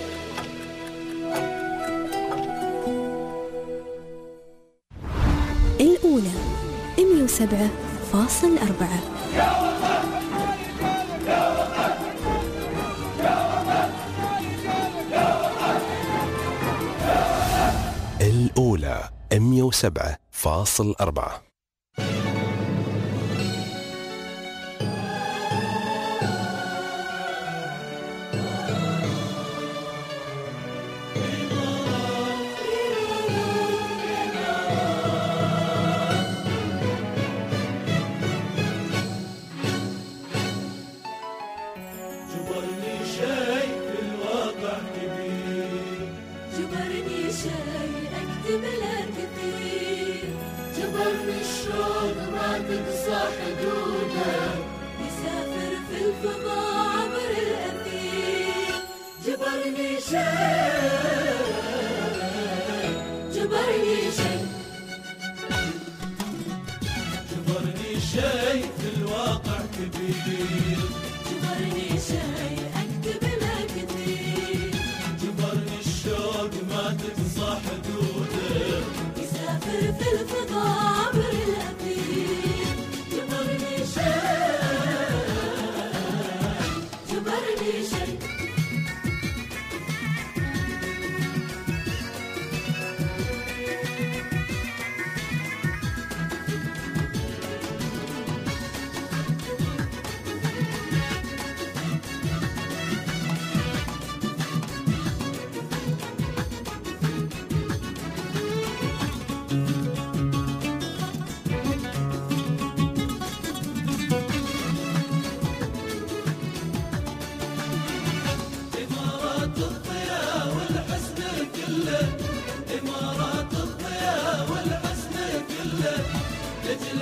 الأولى مية وسبعة فاصل أربعة. الأولى مية وسبعة فاصل أربعة.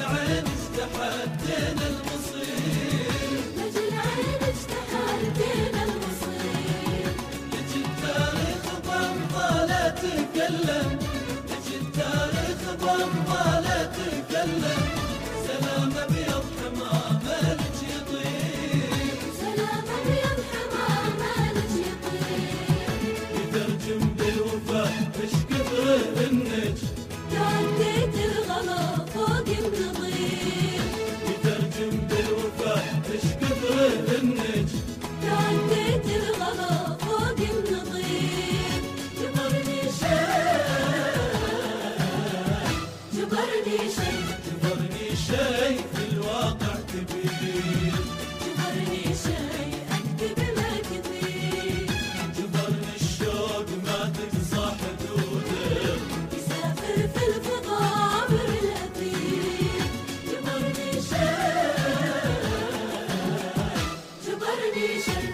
العين استحدينا المصير لجل العين استحدينا المصير لج التاريخ بأمطاله تكلم لج التاريخ بأمطاله تكلم سلام أبيض حمامه لج يطير سلام أبيض حمامه لج يطير يترجم بالوفاء ايش كثر النج تعديت الغلا فوق النظير يترجم بالوفاء ايش كثر النج تعديت الغلا فوق النظير جبرني شيء جبرني شيء جبرني شيء في الواقع كبير جبرني شيء أكتب له كثير جبرني الشوق ما تقصى حدوده يسافر في الفضاء عبر الأثير جبرني شيء جبرني شيء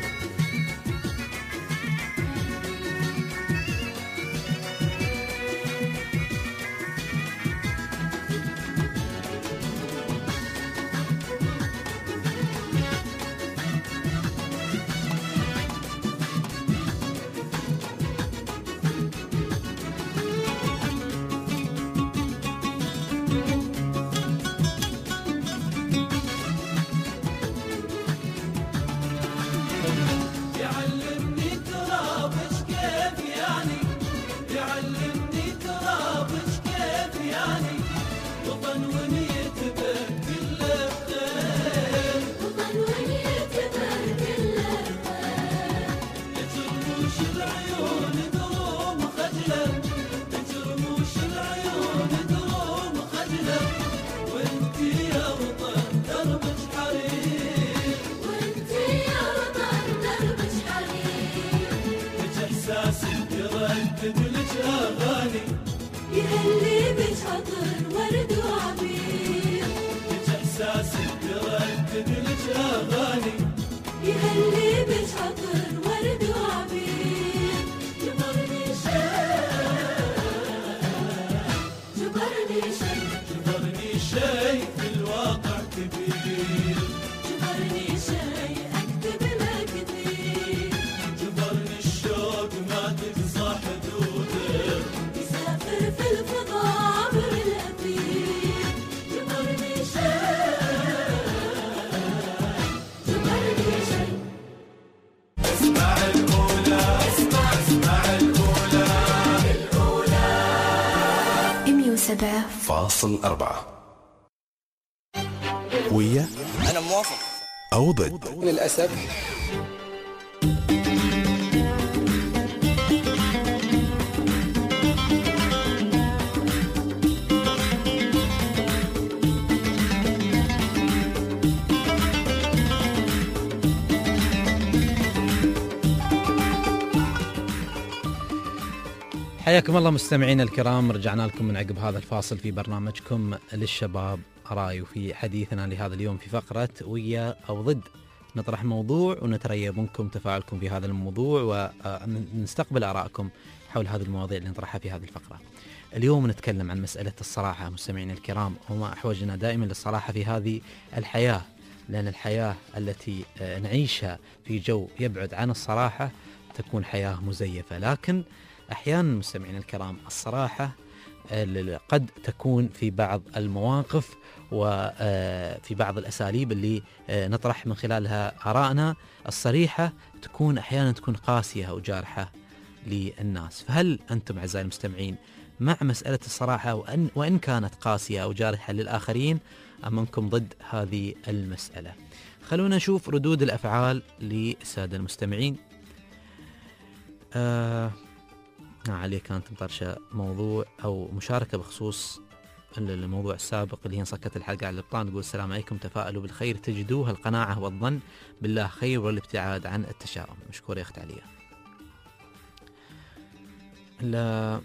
يعلمني ترابش كيف يعني يعلمني ترابش كيف يعني وطن ونية بكل خير وطن ونية بكل خير لجرموش العيون دروم خجلة لجرموش العيون دروم خجلة وانتي يا وطن دربك حرير وانت يا وطن دربك حرير لج احساسي يردد لج اغاني يهلي بك عطر ورد وعبير لج احساسي يردد لج اغاني يهلي بك عطر ورد وعبير جبرني شيء جبرني شيء جبرني شيء في الواقع كبير جبرني شيء أكتب له كثير جبرني الشوق ما تقصى حدوده يسافر في الفضاء عبر الأثير جبرني شيء جبرني شيء اسمع الأولى اسمع اسمع الأولى مية وسبعة فاصل أربعة. ويا أنا موافق أو ضد؟ للأسف. حياكم الله مستمعينا الكرام، رجعنا لكم من عقب هذا الفاصل في برنامجكم للشباب راي، وفي حديثنا لهذا اليوم في فقرة ويا أو ضد نطرح موضوع ونتريب منكم تفاعلكم في هذا الموضوع ونستقبل آرائكم حول هذه المواضيع اللي نطرحها في هذه الفقرة. اليوم نتكلم عن مسألة الصراحة مستمعينا الكرام، وما أحوجنا دائما للصراحة في هذه الحياة، لأن الحياة التي نعيشها في جو يبعد عن الصراحة تكون حياة مزيفة، لكن أحيانا مستمعين الكرام الصراحة قد تكون في بعض المواقف وفي بعض الأساليب اللي نطرح من خلالها آرائنا الصريحة تكون أحيانا تكون قاسية أو جارحة للناس. فهل أنتم أعزائي المستمعين مع مسألة الصراحة وأن, وإن كانت قاسية أو جارحة للآخرين، أم أنكم ضد هذه المسألة؟ خلونا نشوف ردود الأفعال للسادة المستمعين. آه عليه كانت مطرشة موضوع أو مشاركة بخصوص الموضوع السابق اللي هي مسكت الحلقة على الإبطال. تقول السلام عليكم، تفاءلوا بالخير تجدوه، القناعة والظن بالله خير والابتعاد عن التشاؤم. مشكور يا أخت عليا. لا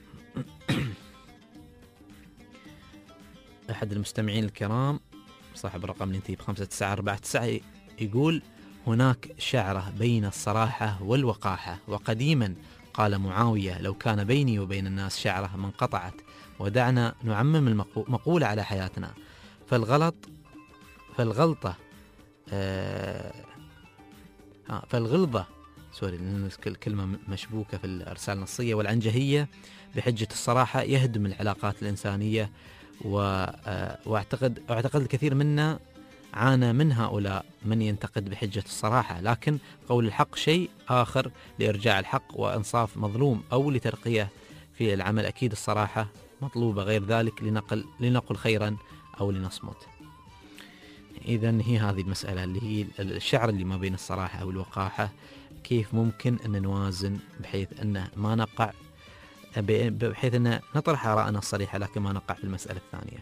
أحد المستمعين الكرام صاحب الرقم اللي ينتهي بخمسة تسعة أربعة تسعة يقول هناك شعرة بين الصراحة والوقاحة، وقديما قال معاوية لو كان بيني وبين الناس شعرة ما انقطعت، ودعنا نعمم المقولة على حياتنا، فالغلط فالغلطة آه فالغلظة سوري لأن الكلمة مشبوكة في الأرسال النصية، والعنجهية بحجة الصراحة يهدم العلاقات الإنسانية. وأعتقد أعتقد الكثير منا عانى من هؤلاء من ينتقد بحجة الصراحة، لكن قول الحق شيء آخر لإرجاع الحق وإنصاف مظلوم أو لترقية في العمل. أكيد الصراحة مطلوبة، غير ذلك لنقل لنقل خيرا أو لنصمت. إذن هي هذه المسألة اللي هي الشعر اللي ما بين الصراحة والوقاحة، كيف ممكن أن نوازن بحيث أن ما نقع بحيث أن نطرح آراءنا الصريحة لكن ما نقع في المسألة الثانية.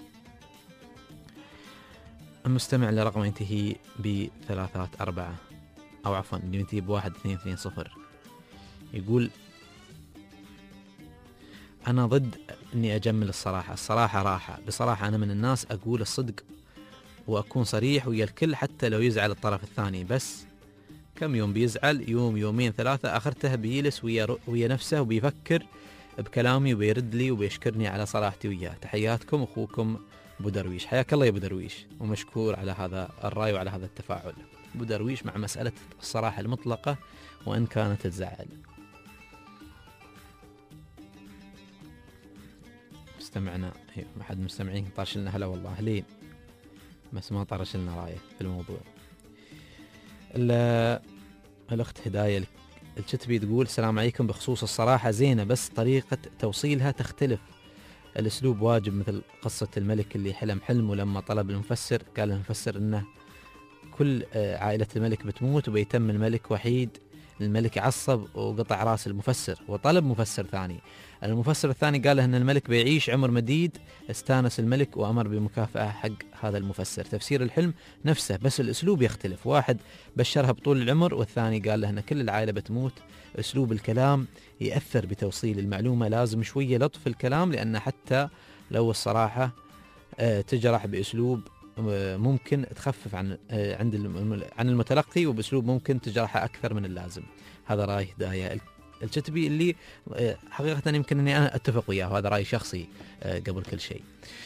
المستمع لرقم ينتهي بثلاثات أربعة أو عفوا ينتهي بواحد اثنين اثنين صفر يقول: أنا ضد أني أجمل الصراحة، الصراحة راحة. بصراحة أنا من الناس أقول الصدق وأكون صريح ويا الكل حتى لو يزعل الطرف الثاني، بس كم يوم بيزعل، يوم يومين ثلاثة، آخرته بيجلس ويا, ويا نفسه وبيفكر بكلامي وبيرد لي وبيشكرني على صراحتي وياه. تحياتكم أخوكم أبو درويش. حياك الله يا أبو درويش، ومشكور على هذا الرأي وعلى هذا التفاعل. أبو درويش مع مسألة الصراحة المطلقة وإن كانت تزعل. مستمعنا أحد المستمعين طارش لنا هلا والله لين بس ما طرش لنا رأيه في الموضوع. الأخت هداية الكتبي تقول: السلام عليكم، بخصوص الصراحة زينة بس طريقة توصيلها تختلف، الأسلوب واجب، مثل قصة الملك اللي حلم حلم ولما طلب المفسر قال المفسر إنه كل عائلة الملك بتموت وبيتم الملك وحيد. الملك عصب وقطع راس المفسر وطلب مفسر ثاني. المفسر الثاني قال له ان الملك بيعيش عمر مديد. استانس الملك وامر بمكافأة حق هذا المفسر. تفسير الحلم نفسه بس الاسلوب يختلف، واحد بشرها بطول العمر والثاني قال له ان كل العائلة بتموت. اسلوب الكلام يأثر بتوصيل المعلومة، لازم شوية لطف في الكلام، لان حتى لو الصراحة تجرح باسلوب ممكن تخفف عن عند عن المتلقي، وباسلوب ممكن تجرحه اكثر من اللازم. هذا راي هداية الكتبي اللي حقيقة يمكن اني انا اتفق وياه، وهذا راي شخصي قبل كل شيء.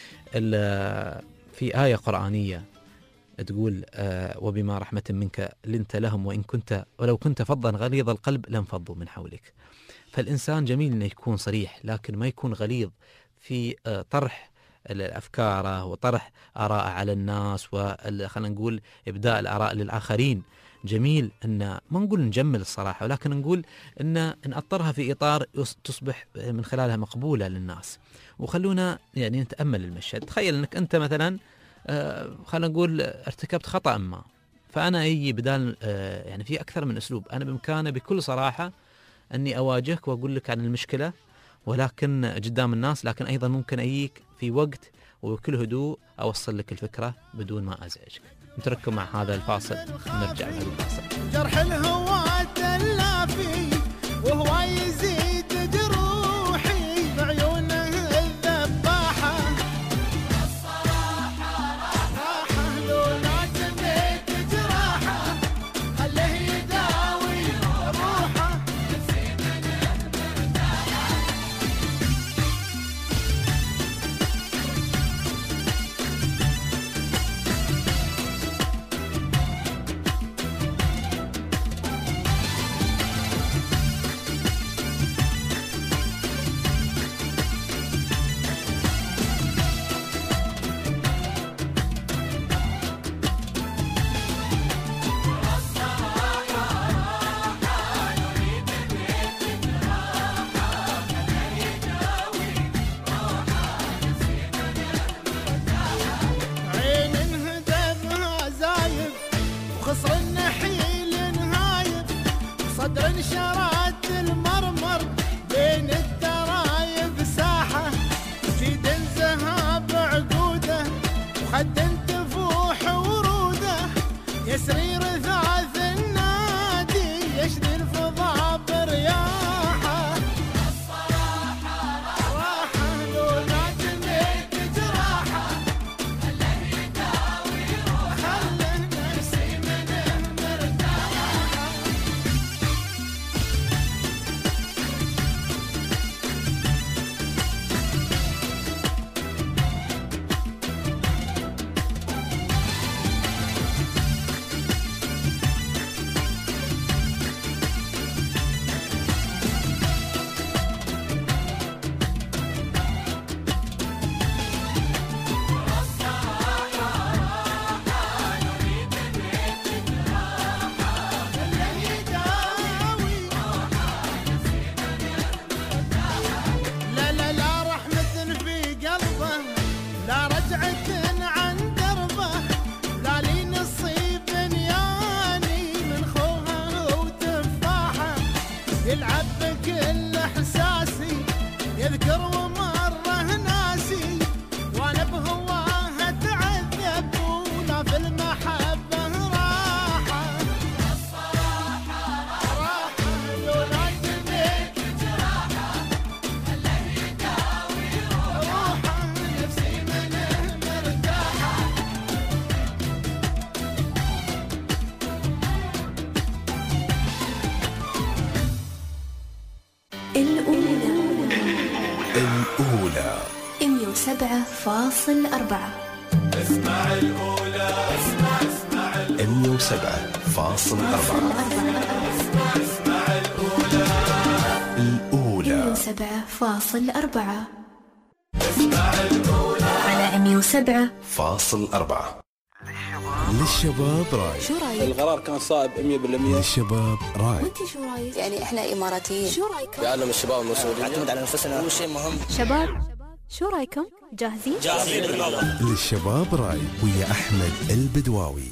في آية قرآنية تقول: وبما رحمة منك لنت لهم وإن كنت ولو كنت فظا غليظ القلب لانفضوا من حولك. فالإنسان جميل انه يكون صريح لكن ما يكون غليظ في طرح الأفكار وطرح آراء على الناس، وخلنا نقول إبداء الآراء للآخرين. جميل أن ما نقول نجمل الصراحة، ولكن نقول أن نأطرها في إطار تصبح من خلالها مقبولة للناس. وخلونا يعني نتأمل المشهد. تخيل أنك أنت مثلا خلنا نقول ارتكبت خطأ ما، فأنا أي بدال يعني في أكثر من أسلوب، أنا بإمكانه بكل صراحة أني أواجهك وأقول لك عن المشكلة ولكن قدام الناس، لكن أيضا ممكن أجيك في وقت وبكل هدوء أوصل لك الفكرة بدون ما أزعجك. نترككم مع هذا الفاصل ونرجع بعد الفاصل. جرح الهوى تلافي وهو يزيد جروحي بعيونه الذباحة. الصراحة راحة لولا جنيت جراحة خليه يداوي روحه. الأولى الأولى مية وسبعة فاصل أربعة. اسمع الأولى اسمع اسمع مية وسبعة فاصل أربعة. اسمع الأولى الأولى مية وسبعة فاصل أربعة اسمع الأولى على مية وسبعة. فاصل أربعة. للشباب راي. شو رايك؟ القرار كان صائب مية بالمية. للشباب راي. وانت شو رايك؟ يعني احنا اماراتيين. شو رايكم؟ يعلم الشباب المسؤولين نعتمد على نفسنا، هو شيء مهم. شباب شو رايكم؟ جاهزين؟ جاهزين بالله. للشباب راي ويا أحمد البدواوي.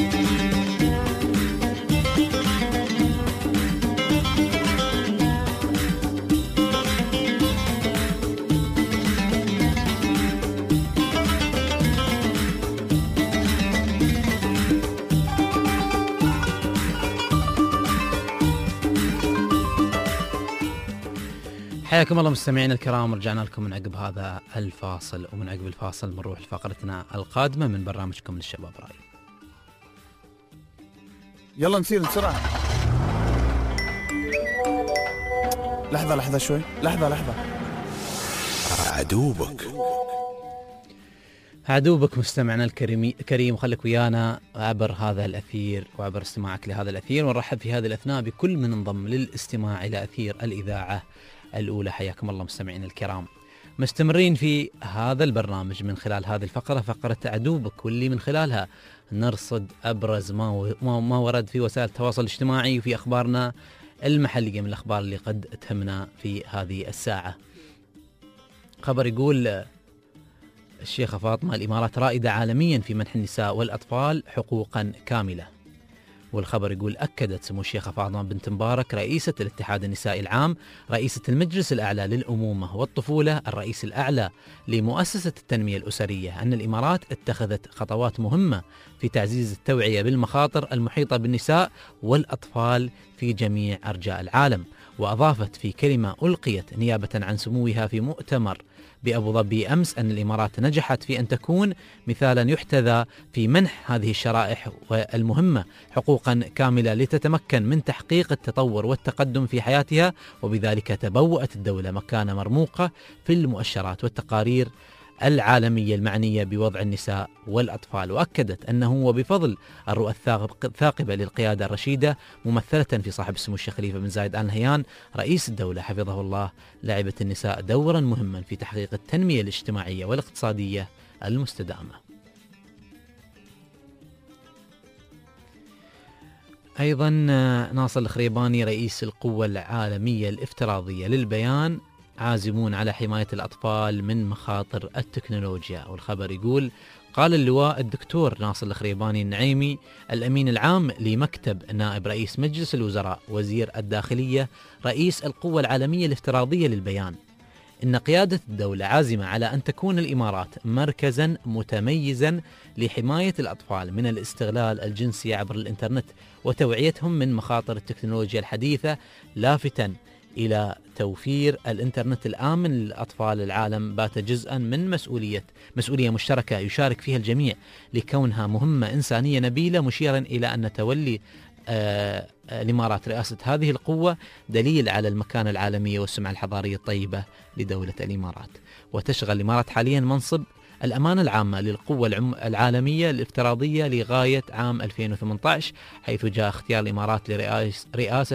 حياكم الله مستمعينا الكرام، رجعنا لكم من عقب هذا الفاصل، ومن عقب الفاصل بنروح لفقرتنا القادمة من برنامجكم للشباب راي. يلا نصير بسرعة. لحظة لحظة شوي، لحظة لحظة. عدوبك عدوبك مستمعنا الكريم كريم، خليك ويانا عبر هذا الأثير وعبر استماعك لهذا الأثير، ونرحب في هذه الأثناء بكل من انضم للاستماع إلى أثير الإذاعة الأولى. حياكم الله مستمعين الكرام، مستمرين في هذا البرنامج من خلال هذه الفقرة، فقرة عدوبك، واللي من خلالها نرصد أبرز ما ما ورد في وسائل التواصل الاجتماعي وفي أخبارنا المحلية من الأخبار اللي قد تهمنا في هذه الساعة. خبر يقول الشيخة فاطمة: الإمارات رائدة عالميا في منح النساء والأطفال حقوقا كاملة. والخبر يقول: أكدت سمو الشيخة فاطمة بنت مبارك رئيسة الاتحاد النسائي العام، رئيسة المجلس الأعلى للأمومة والطفولة، الرئيس الأعلى لمؤسسة التنمية الأسرية، أن الإمارات اتخذت خطوات مهمة في تعزيز التوعية بالمخاطر المحيطة بالنساء والأطفال في جميع أرجاء العالم. وأضافت في كلمة ألقيت نيابة عن سموها في مؤتمر بأبو ظبي أمس أن الإمارات نجحت في أن تكون مثالا يحتذى في منح هذه الشرائح المهمة حقوقا كاملة لتتمكن من تحقيق التطور والتقدم في حياتها، وبذلك تبوأت الدولة مكانة مرموقة في المؤشرات والتقارير العالمية المعنية بوضع النساء والأطفال. وأكدت أنه وبفضل الرؤى الثاقبة للقيادة الرشيدة ممثلة في صاحب السمو الشيخ خليفة بن زايد آل نهيان رئيس الدولة حفظه الله، لعبت النساء دورا مهما في تحقيق التنمية الاجتماعية والاقتصادية المستدامة. أيضا ناصر الخريباني رئيس القوة العالمية الافتراضية للبيان عازمون على حماية الأطفال من مخاطر التكنولوجيا. والخبر يقول: قال اللواء الدكتور ناصر الخريباني النعيمي الأمين العام لمكتب نائب رئيس مجلس الوزراء وزير الداخلية رئيس القوة العالمية الافتراضية للبيان إن قيادة الدولة عازمة على أن تكون الإمارات مركزا متميزا لحماية الأطفال من الاستغلال الجنسي عبر الإنترنت وتوعيتهم من مخاطر التكنولوجيا الحديثة، لافتا إلى توفير الإنترنت الآمن للأطفال. العالم بات جزءا من مسؤولية مسؤولية مشتركة يشارك فيها الجميع لكونها مهمة إنسانية نبيلة، مشيرا إلى أن تولي آه الإمارات رئاسة هذه القوة دليل على المكانة العالمية والسمعة الحضارية الطيبة لدولة الإمارات. وتشغل الإمارات حاليا منصب الأمانة العامة للقوة العالمية الافتراضية لغاية عام ألفين وثمانية عشر، حيث جاء اختيار الإمارات لرئاسة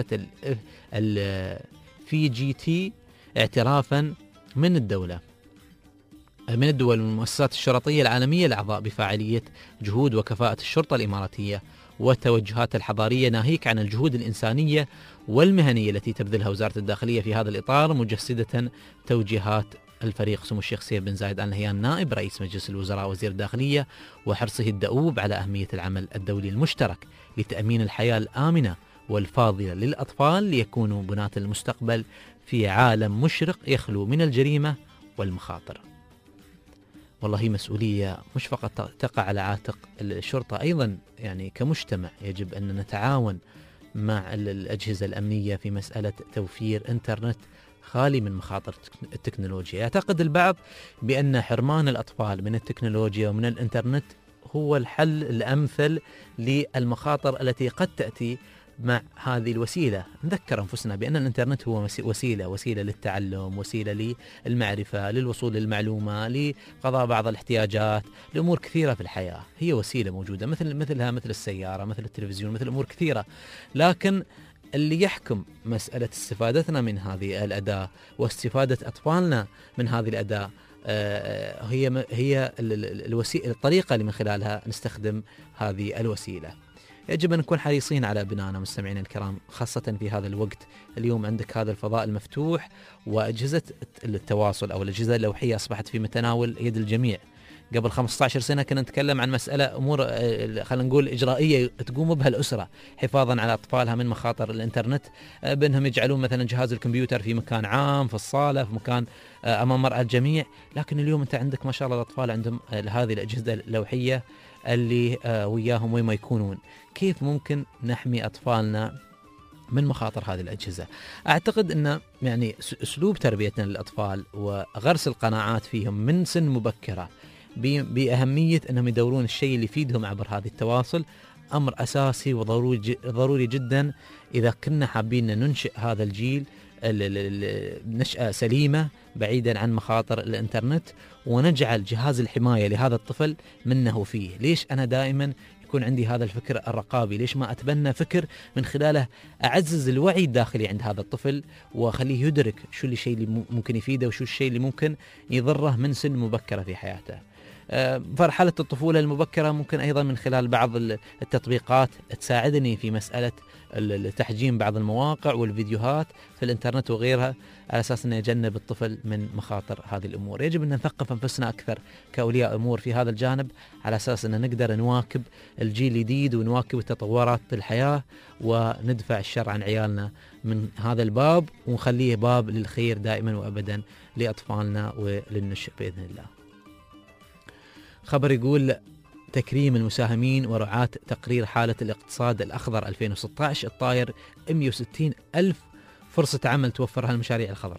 في جي تي اعترافا من الدولة من الدول والمؤسسات الشرطية العالمية الأعضاء بفاعلية جهود وكفاءة الشرطة الإماراتية والتوجهات الحضارية، ناهيك عن الجهود الإنسانية والمهنية التي تبذلها وزارة الداخلية في هذا الإطار، مجسدة توجيهات الفريق سمو الشيخ سيف بن زايد آل نهيان نائب رئيس مجلس الوزراء وزير الداخلية، وحرصه الدؤوب على أهمية العمل الدولي المشترك لتأمين الحياة الآمنة والفاضلة للأطفال ليكونوا بناة المستقبل في عالم مشرق يخلو من الجريمة والمخاطر. والله مسؤولية مش فقط تقع على عاتق الشرطة، أيضا يعني كمجتمع يجب أن نتعاون مع الأجهزة الأمنية في مسألة توفير إنترنت خالي من مخاطر التكنولوجيا. يعتقد البعض بأن حرمان الأطفال من التكنولوجيا ومن الإنترنت هو الحل الأمثل للمخاطر التي قد تأتي مع هذه الوسيلة. نذكر أنفسنا بأن الإنترنت هو وسيلة وسيلة للتعلم، وسيلة للمعرفة، للوصول للمعلومة، لقضاء بعض الاحتياجات، لأمور كثيرة في الحياة. هي وسيلة موجودة مثل مثلها مثل السيارة، مثل التلفزيون، مثل أمور كثيرة. لكن اللي يحكم مسألة استفادتنا من هذه الأداة واستفادة أطفالنا من هذه الأداة هي هي الوسيلة، الطريقة اللي من خلالها نستخدم هذه الوسيلة. يجب أن نكون حريصين على أبنائنا مستمعين الكرام، خاصة في هذا الوقت. اليوم عندك هذا الفضاء المفتوح، وأجهزة التواصل أو الأجهزة اللوحية أصبحت في متناول يد الجميع. قبل خمسة عشر سنة كنا نتكلم عن مسألة أمور خلينا نقول إجرائية تقوم بها الأسرة حفاظا على أطفالها من مخاطر الإنترنت، بأنهم يجعلون مثلا جهاز الكمبيوتر في مكان عام، في الصالة، في مكان أمام مرأى الجميع. لكن اليوم أنت عندك ما شاء الله الأطفال عندهم هذه الأجهزة اللوحية اللي وياهم وين ما يكونون. كيف ممكن نحمي أطفالنا من مخاطر هذه الأجهزة؟ أعتقد أن يعني أسلوب تربيتنا للأطفال وغرس القناعات فيهم من سن مبكرة بأهمية أنهم يدورون الشيء اللي يفيدهم عبر هذه التواصل أمر أساسي وضروري ضروري جدا إذا كنا حابين ننشئ هذا الجيل نشأة سليمة بعيدا عن مخاطر الإنترنت، ونجعل جهاز الحماية لهذا الطفل منه فيه. ليش أنا دائما يكون عندي هذا الفكر الرقابي؟ ليش ما أتبنى فكر من خلاله أعزز الوعي الداخلي عند هذا الطفل وأخليه يدرك شو الشيء اللي ممكن يفيده وشو الشيء اللي ممكن يضره من سن مبكرة في حياته. مرحلة الطفولة المبكرة ممكن أيضا من خلال بعض التطبيقات تساعدني في مسألة تحجيم بعض المواقع والفيديوهات في الإنترنت وغيرها، على أساس أن يجنب الطفل من مخاطر هذه الأمور. يجب أن نثقف أنفسنا أكثر كأولياء أمور في هذا الجانب، على أساس أن نقدر نواكب الجيل الجديد ونواكب تطورات الحياة، وندفع الشر عن عيالنا من هذا الباب، ونخليه باب للخير دائما وأبدا لأطفالنا وللنشء بإذن الله. خبر يقول تكريم المساهمين ورعاة تقرير حالة الاقتصاد الأخضر ألفين وستة عشر، الطاير مئة وستين ألف فرصة عمل توفرها المشاريع الخضراء.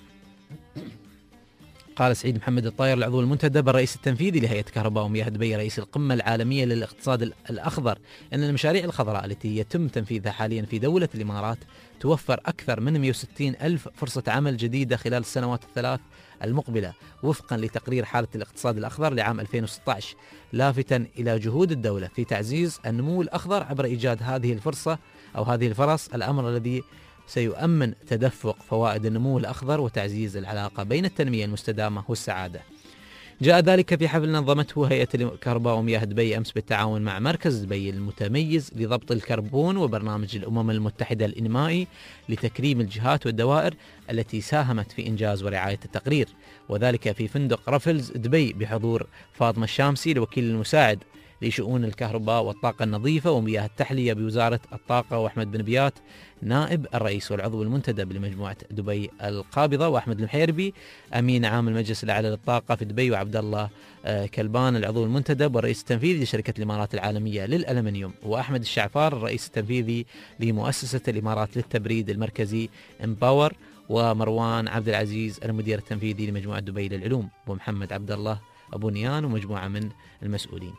قال سعيد محمد الطاير العضو المنتدب الرئيس التنفيذي لهيئة كهرباء ومياه دبي رئيس القمة العالمية للاقتصاد الأخضر أن المشاريع الخضراء التي يتم تنفيذها حاليا في دولة الإمارات توفر أكثر من مئة وستين ألف فرصة عمل جديدة خلال السنوات الثلاث المقبلة، وفقا لتقرير حالة الاقتصاد الأخضر لعام ألفين وستة عشر، لافتا إلى جهود الدولة في تعزيز النمو الأخضر عبر إيجاد هذه الفرصة أو هذه الفرص، الأمر الذي سيؤمن تدفق فوائد النمو الأخضر وتعزيز العلاقة بين التنمية المستدامة والسعادة. جاء ذلك في حفل نظمته هيئة الكهرباء ومياه دبي أمس بالتعاون مع مركز دبي المتميز لضبط الكربون وبرنامج الأمم المتحدة الإنمائي لتكريم الجهات والدوائر التي ساهمت في إنجاز ورعاية التقرير، وذلك في فندق رفلز دبي بحضور فاطمة الشامسي الوكيل المساعد لشؤون الكهرباء والطاقة النظيفة ومياه التحلية بوزارة الطاقة، وأحمد بن بيات نائب الرئيس والعضو المنتدب لمجموعة دبي القابضة، وأحمد المحيربي أمين عام المجلس الأعلى للطاقة في دبي، وعبد الله كلبان العضو المنتدب والرئيس التنفيذي لشركة الإمارات العالمية للألمنيوم، وأحمد الشعفار الرئيس التنفيذي لمؤسسة الإمارات للتبريد المركزي إمباور، ومروان عبد العزيز المدير التنفيذي لمجموعة دبي للعلوم، ومحمد عبد الله أبو نيان ومجموعة من المسؤولين.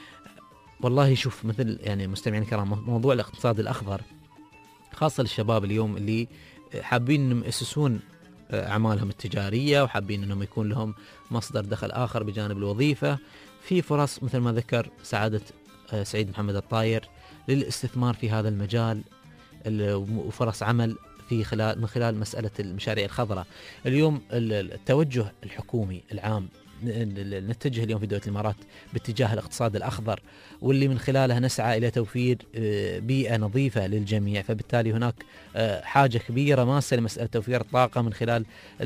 والله شوف مثل يعني مستمعين الكرام، موضوع الاقتصاد الأخضر خاصة للشباب اليوم اللي حابين انهم يأسسون أعمالهم التجارية وحابين انهم يكون لهم مصدر دخل آخر بجانب الوظيفة، في فرص مثل ما ذكر سعادة سعيد محمد الطاير للاستثمار في هذا المجال وفرص عمل في خلال من خلال مسألة المشاريع الخضراء. اليوم التوجه الحكومي العام نتجه اليوم في دولة الإمارات باتجاه الاقتصاد الأخضر، واللي من خلالها نسعى إلى توفير بيئة نظيفة للجميع، فبالتالي هناك حاجة كبيرة ماسة لمسألة توفير الطاقة من خلال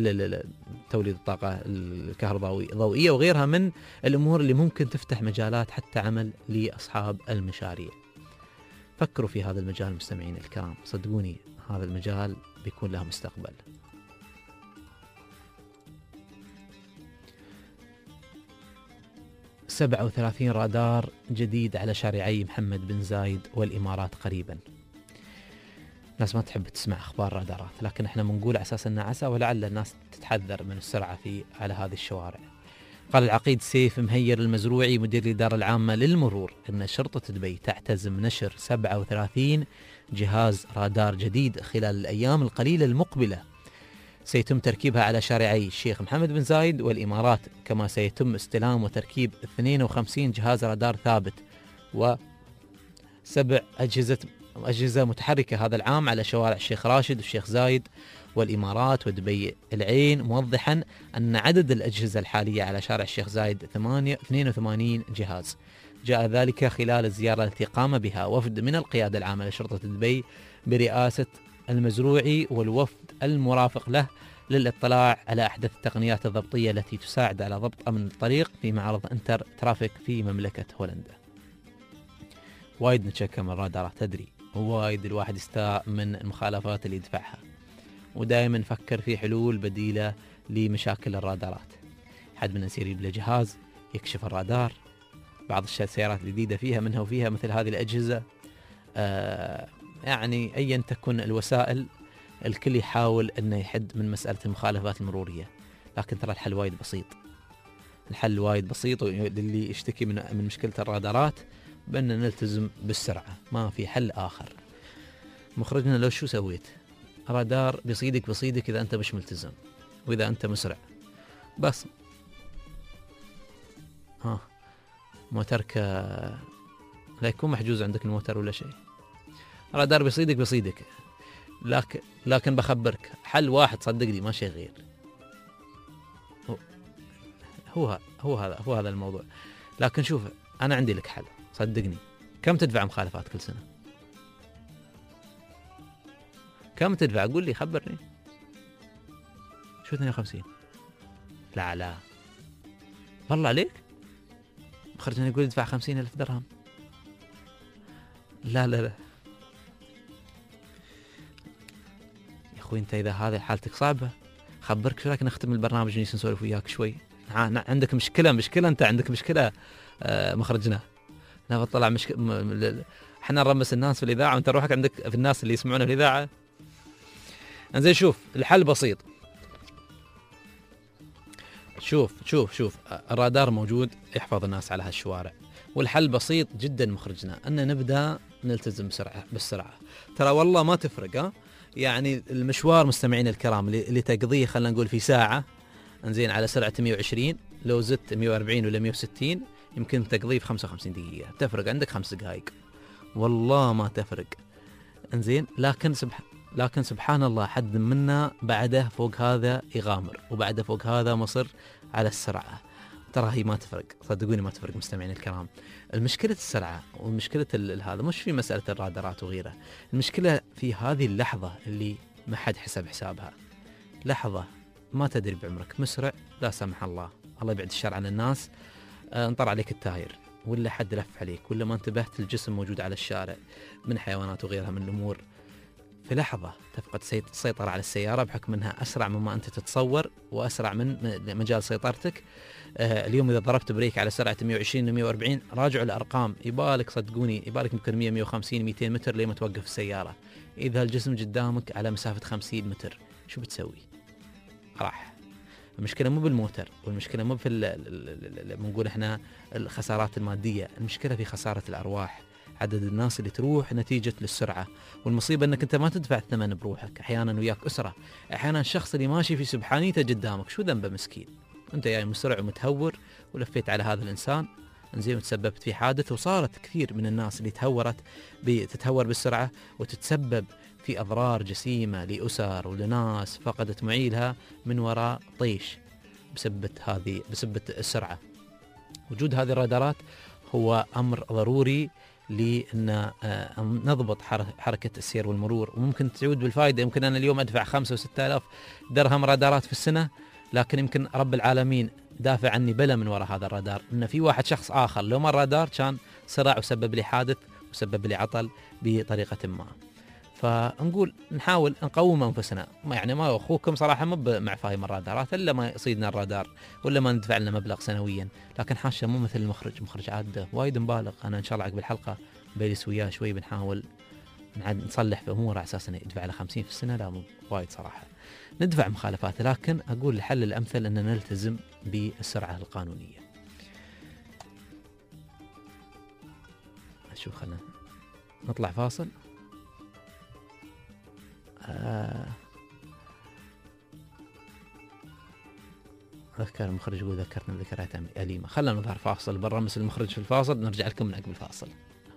توليد الطاقة الكهربائية وغيرها من الأمور اللي ممكن تفتح مجالات حتى عمل لأصحاب المشاريع. فكروا في هذا المجال مستمعين الكرام، صدقوني هذا المجال بيكون له مستقبل. سبعة وثلاثين رادار جديد على شارعي محمد بن زايد والإمارات قريبا. الناس ما تحب تسمع أخبار رادارات، لكن احنا بنقول على أساس أنها عسى ولعل الناس تتحذر من السرعة في على هذه الشوارع. قال العقيد سيف مهير المزروعي مدير الإدارة العامة للمرور أن شرطة دبي تعتزم نشر سبعة وثلاثين جهاز رادار جديد خلال الأيام القليلة المقبلة، سيتم تركيبها على شارعي الشيخ محمد بن زايد والإمارات، كما سيتم استلام وتركيب اثنين وخمسين جهاز رادار ثابت وسبع أجهزة أجهزة متحركة هذا العام على شوارع الشيخ راشد والشيخ زايد والإمارات ودبي العين، موضحا أن عدد الأجهزة الحالية على شارع الشيخ زايد اثنين وثمانين جهاز. جاء ذلك خلال الزيارة التي قام بها وفد من القيادة العامة لشرطة دبي برئاسة المزروعي والوفد المرافق له للاطلاع على أحدث التقنيات الضبطية التي تساعد على ضبط أمن الطريق في معرض انتر ترافيك في مملكة هولندا. وايد نتشكى من الرادارات، تدري وايد الواحد يستاء من المخالفات اللي يدفعها، ودائما نفكر في حلول بديلة لمشاكل الرادارات. حد من يصير يجيب له جهاز يكشف الرادار، بعض السيارات الجديدة فيها منها وفيها مثل هذه الأجهزة. آه يعني أيا تكن الوسائل الكل يحاول أنه يحد من مسألة المخالفات المرورية، لكن ترى الحل وايد بسيط. الحل وايد بسيط للي يشتكي من من مشكلة الرادارات بأن نلتزم بالسرعة، ما في حل آخر. مخرجنا لو شو سويت؟ رادار بيصيدك بيصيدك إذا أنت مش ملتزم وإذا أنت مسرع بس. ها موترك لا يكون محجوز عندك الموتر ولا شيء، رادار بيصيدك بيصيدك. لكن لكن بخبرك حل واحد صدقني ما شيء غير، هو هو هو هذا هو هذا الموضوع. لكن شوف أنا عندي لك حل صدقني. كم تدفع مخالفات كل سنة؟ كم تدفع؟ قول لي خبرني. شو اثنين وخمسين؟ لا لا والله عليك مخرجنا يقول ادفع خمسين ألف درهم. لا لا لا يا أخوي أنت إذا هذه حالتك صعبة خبرك شو رايك نختم البرنامج ونجلس نسولف وياك شوي. عندك مشكلة مشكلة أنت عندك مشكلة. آه مخرجنا أنا بطلع مشكلة، احنا نرمس الناس في الإذاعة وأنت روحك عندك في الناس اللي يسمعونا في الإذاعة. انزين شوف الحل بسيط. شوف شوف شوف الرادار موجود يحفظ الناس على هالشوارع، والحل بسيط جدا مخرجنا أن نبدأ نلتزم بسرعة بالسرعة. ترى والله ما تفرق. ها يعني المشوار مستمعين الكرام اللي تقضيه خلينا نقول في ساعة انزين على سرعة مية وعشرين، لو زدت مية وأربعين ولا مية وستين يمكن تقضيه في خمسة وخمسين دقيقة، تفرق عندك خمس دقائق والله ما تفرق. انزين لكن سبحان لكن سبحان الله حد منا بعده فوق هذا يغامر وبعده فوق هذا مصر على السرعة. ترى هي ما تفرق صدقوني ما تفرق مستمعين الكرام. المشكلة السرعة ومشكلة هذا مش في مسألة الرادارات وغيرها، المشكلة في هذه اللحظة اللي ما حد حسب حسابها. لحظة ما تدري بعمرك مسرع لا سمح الله الله يبعد الشر عن الناس، آه انطر عليك التاير ولا حد لف عليك ولا ما انتبهت الجسم موجود على الشارع من حيوانات وغيرها من الأمور، في لحظة تفقد السيطرة على السيارة بحكم أنها أسرع مما أنت تتصور وأسرع من مجال سيطرتك. آه اليوم إذا ضربت بريك على سرعة مية وعشرين و مية وأربعين راجعوا الأرقام، يبالك صدقوني يبالك يمكن مية مية وخمسين مئتين متر لين ما توقف السيارة. إذا الجسم قدامك على مسافة خمسين متر شو بتسوي؟ راح. المشكلة مو بالموتر والمشكلة مو في بنقول احنا الخسارات المادية، المشكلة في خسارة الأرواح، عدد الناس اللي تروح نتيجة للسرعة. والمصيبة انك انت ما تدفع الثمن بروحك، احيانا وياك أسرة، احيانا الشخص اللي ماشي في سبحانيته قدامك شو ذنبه مسكين، انت جاي يعني مسرع ومتهور ولفيت على هذا الانسان انزين وتسببت في حادث. وصارت كثير من الناس اللي تهورت بتتهور بالسرعة وتتسبب في أضرار جسيمة لأسر ولناس فقدت معيلها من وراء طيش بسبب هذه بسبب السرعة. وجود هذه الرادارات هو أمر ضروري لأن نضبط حركة السير والمرور، وممكن تعود بالفائدة. يمكن أنا اليوم أدفع خمسة وستة آلاف درهم رادارات في السنة، لكن يمكن رب العالمين دافع عني بلا من وراء هذا الرادار، إن في واحد شخص آخر لو ما الرادار كان سرع وسبب لي حادث وسبب لي عطل بطريقة ما. فنقول نحاول نقوم أنفسنا، يعني ما أخوكم صراحة مو مع فاهم الرادارات إلا ما يصيدنا الرادار ولا ما ندفع لنا مبلغ سنويا، لكن حاشا مو مثل المخرج. مخرج عاد وايد مبالغ. أنا إن شاء الله عقب الحلقة بجلس وياه شوي بنحاول نعد نصلح في اموره على اساس انه يدفع له خمسين في السنه، لا مو وايد صراحه. ندفع مخالفات، لكن اقول الحل الامثل ان نلتزم بالسرعه القانونيه. شوف خلنا نطلع فاصل. آه ذكر المخرج يقول ذكرتنا ذكريات أليمة. خلنا نظهر فاصل برا، مثل المخرج في الفاصل، نرجع لكم من عقب الفاصل.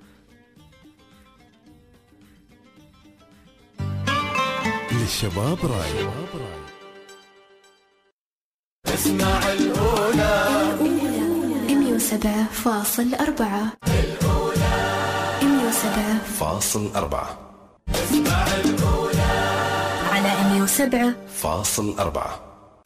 للشباب راي. اسمع الأولى مية وسبعة فاصل أربعة. مية وسبعة فاصل أربعة. اسمع الأولى على مية وسبعة فاصل أربعة.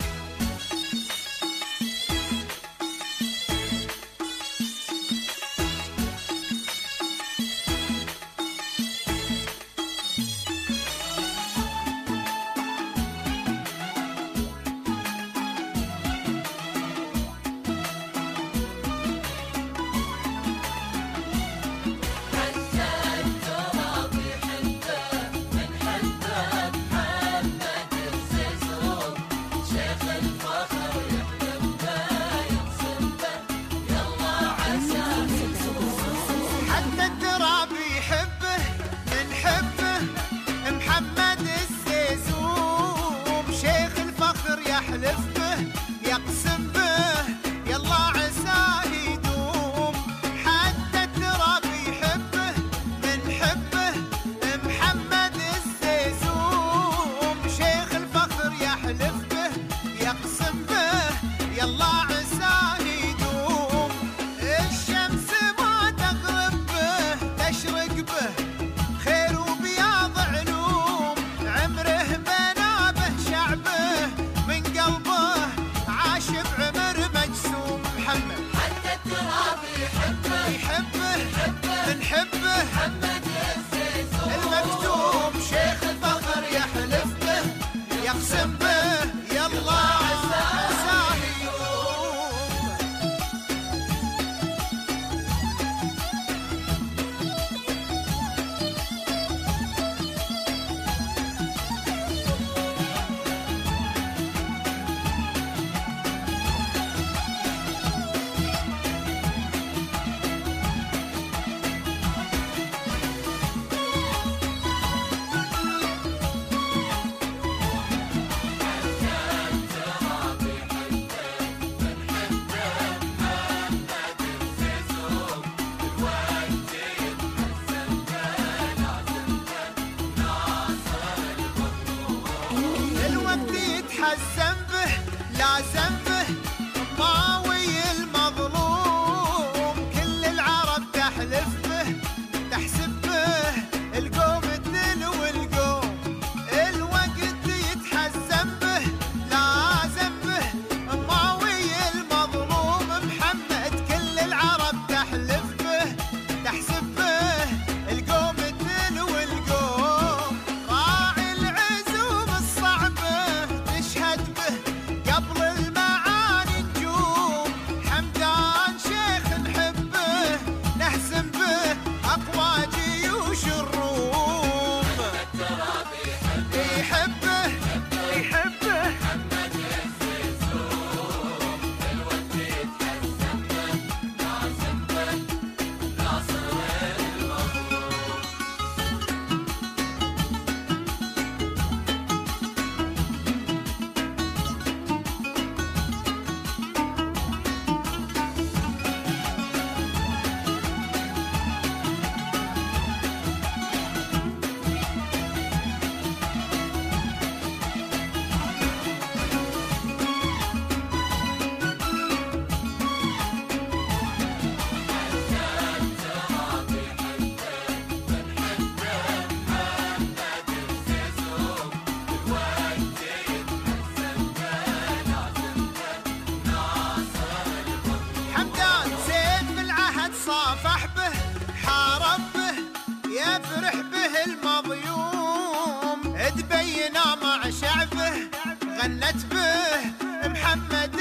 غنت به محمد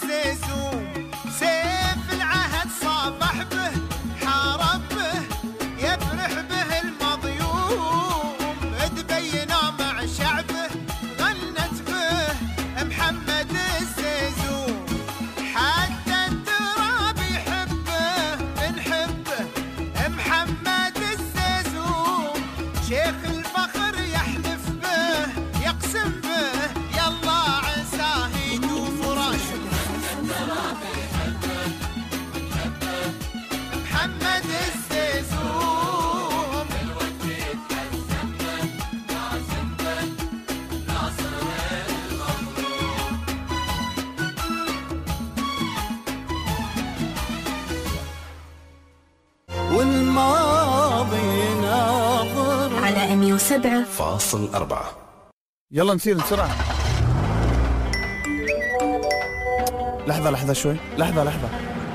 الزيزوم، سيف العهد صافح به، حارب به، يفرح به المضيوم. والماضي ناظر على مية وسبعة فاصل أربعة. يلا نسير بسرعة. لحظة لحظة شوي، لحظة لحظة.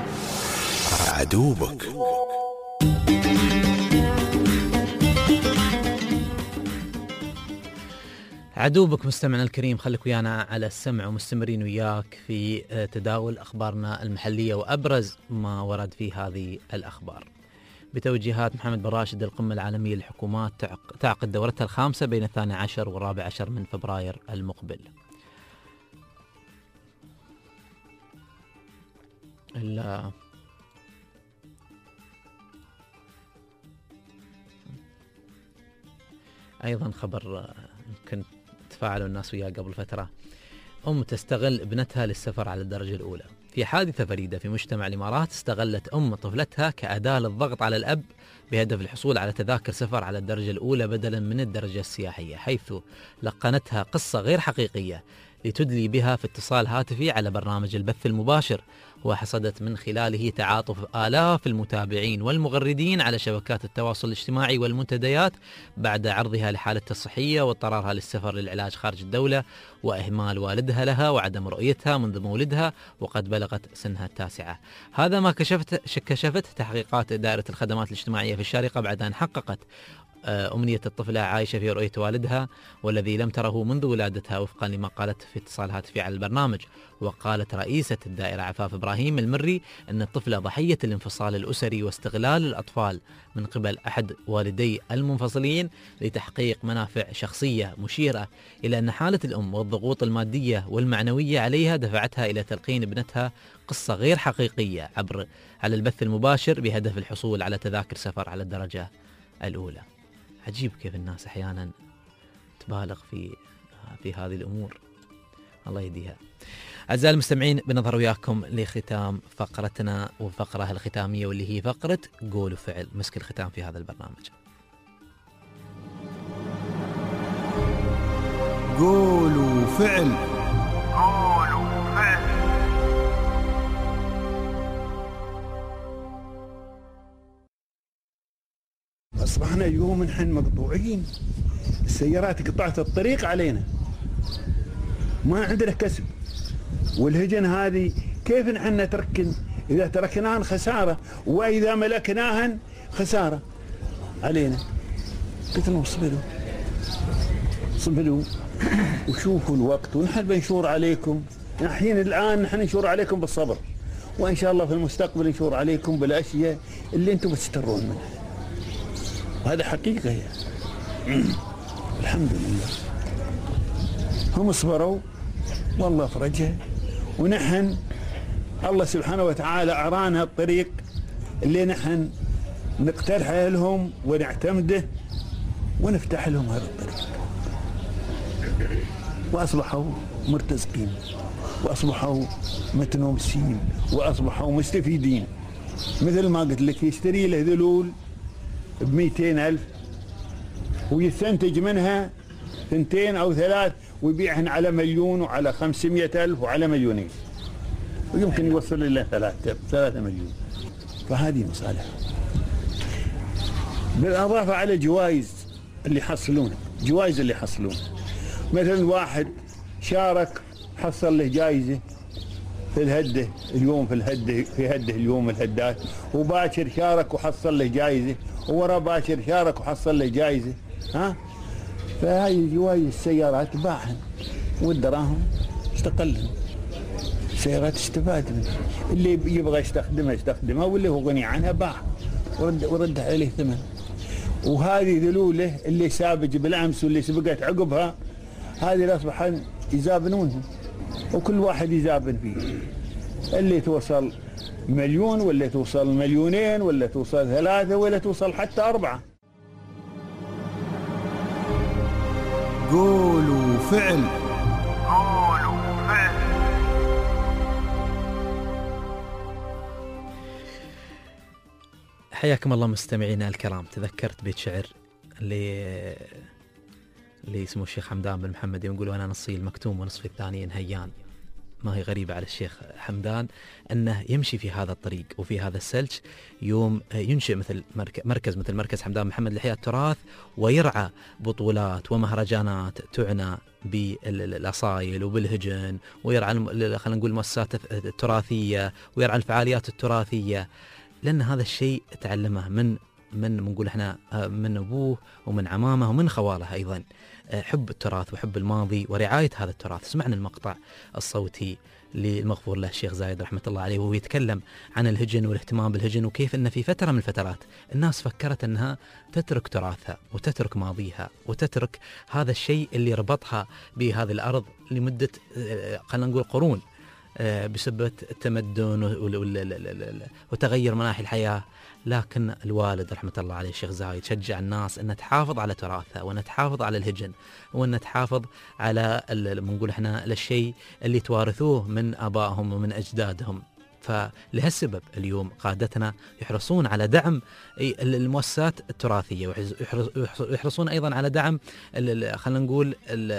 عدوبك. عدوبك مستمعنا الكريم، خليك ويانا على السمع ومستمرين وياك في تداول أخبارنا المحلية وأبرز ما ورد في هذه الأخبار. بتوجيهات محمد بن راشد، القمة العالمية للحكومات تعقد دورتها الخامسة بين الثاني عشر والرابع عشر من فبراير المقبل. أيضا خبر يمكن تفاعلوا الناس وياه قبل فترة، أم تستغل ابنتها للسفر على الدرجة الأولى. في حادثة فريدة في مجتمع الإمارات، استغلت أم طفلتها كأداة للضغط على الأب بهدف الحصول على تذاكر سفر على الدرجة الأولى بدلا من الدرجة السياحية، حيث لقنتها قصة غير حقيقية لتدلي بها في اتصال هاتفي على برنامج البث المباشر، وحصدت من خلاله تعاطف آلاف المتابعين والمغردين على شبكات التواصل الاجتماعي والمنتديات بعد عرضها لحالتها الصحية واضطرارها للسفر للعلاج خارج الدولة، وإهمال والدها لها وعدم رؤيتها منذ مولدها وقد بلغت سنها التاسعة. هذا ما كشفت كشفت تحقيقات دائرة الخدمات الاجتماعية في الشارقة بعد أن حققت أمنية الطفلة عائشة في رؤية والدها والذي لم تره منذ ولادتها، وفقا لما قالت في اتصال هاتفي على البرنامج. وقالت رئيسة الدائرة عفاف إبراهيم المري أن الطفلة ضحية الانفصال الأسري واستغلال الأطفال من قبل أحد والدي المنفصلين لتحقيق منافع شخصية، مشيرة إلى أن حالة الأم والضغوط المادية والمعنوية عليها دفعتها إلى تلقين ابنتها قصة غير حقيقية عبر على البث المباشر بهدف الحصول على تذاكر سفر على الدرجة الأولى. عجيب كيف الناس أحيانا تبالغ في في هذه الأمور، الله يهديها. أعزائي المستمعين، بنظر وياكم لختام فقرتنا وفقرة الختامية واللي هي فقرة قول وفعل، مسك الختام في هذا البرنامج. قول وفعل. قول وفعل. أصبحنا اليوم نحن مقطوعين، السيارات قطعت الطريق علينا، ما عندنا كسب، والهجن هذه كيف نحن نتركن؟ إذا تركناهن خسارة، وإذا ملكناهن خسارة علينا. قلت لهم اصبروا اصبروا وشوفوا الوقت، ونحن بنشور عليكم. الحين الآن نحن نشور عليكم بالصبر، وإن شاء الله في المستقبل نشور عليكم بالأشياء اللي أنتم بتسترون منها. وهذا حقيقة هي. الحمد لله هم صبروا والله فرجها، ونحن الله سبحانه وتعالى أعرانا الطريق اللي نحن نقترح لهم ونعتمده ونفتح لهم هذا الطريق، وأصبحوا مرتزقين، وأصبحوا متنومسين، وأصبحوا مستفيدين. مثل ما قلت لك، يشتري له ذلول بمئتين ألف ويستنتج منها ثنتين أو ثلاث ويبيعهن على مليون وعلى خمسمائة ألف وعلى مليونين، ويمكن يوصل إلى ثلاثة ثلاثة مليون. فهذه مصالح، بالإضافة على جوائز اللي يحصلونه، جوائز اللي يحصلونه. مثلا واحد شارك حصل له جائزة في الهدة اليوم، في الهدة في هده اليوم الهدات، وباكر شارك وحصل له جائزة، وورا باكر شارك وحصل له جائزة. ها، فهاي جوائز السيارات باعهن والدراهم استقلن، السيارات استفاد منها، اللي يبغى يستخدمها يستخدمها، واللي هو غني عنها باعها ورد ورد عليه ثمن. وهذه ذلوله اللي سابج بالامس واللي سبقت عقبها، هذه اصبحوا يزابنونها، وكل واحد يزابن فيه، اللي توصل مليون ولا توصل مليونين ولا توصل ثلاثة ولا توصل حتى أربعة. قول وفعل. قول وفعل. حياكم الله مستمعينا الكرام. تذكرت بيت شعر اللي اللي اسمه الشيخ حمدان بن محمد، يقول: وانا نصي المكتوم ونصفي الثاني هيان. ما هي غريبة على الشيخ حمدان أنه يمشي في هذا الطريق وفي هذا السلج، يوم ينشئ مثل مركز مثل مركز حمدان محمد لإحياء التراث، ويرعى بطولات ومهرجانات تعنى بالأصايل وبالهجن، ويرعى خلينا نقول المؤسسات التراثية، ويرعى الفعاليات التراثية، لأن هذا الشيء تعلمه من من نقول احنا من أبوه ومن عمامه ومن خواله أيضا، حب التراث وحب الماضي ورعاية هذا التراث. سمعنا المقطع الصوتي للمغفور له الشيخ زايد رحمة الله عليه وهو يتكلم عن الهجن والاهتمام بالهجن، وكيف أن في فترة من الفترات الناس فكرت أنها تترك تراثها وتترك ماضيها وتترك هذا الشيء اللي ربطها بهذه الأرض لمدة خلينا نقول قرون بسبب التمدن وتغير مناحي الحياة. لكن الوالد رحمة الله عليه الشيخ زايد شجع الناس أن تحافظ على تراثها، وأن تحافظ على الهجن، وأن تحافظ على نقول احنا الشيء اللي توارثوه من آبائهم ومن أجدادهم. فلهالسبب اليوم قادتنا يحرصون على دعم المؤسسات التراثية، ويحرصون أيضا على دعم خلينا نقول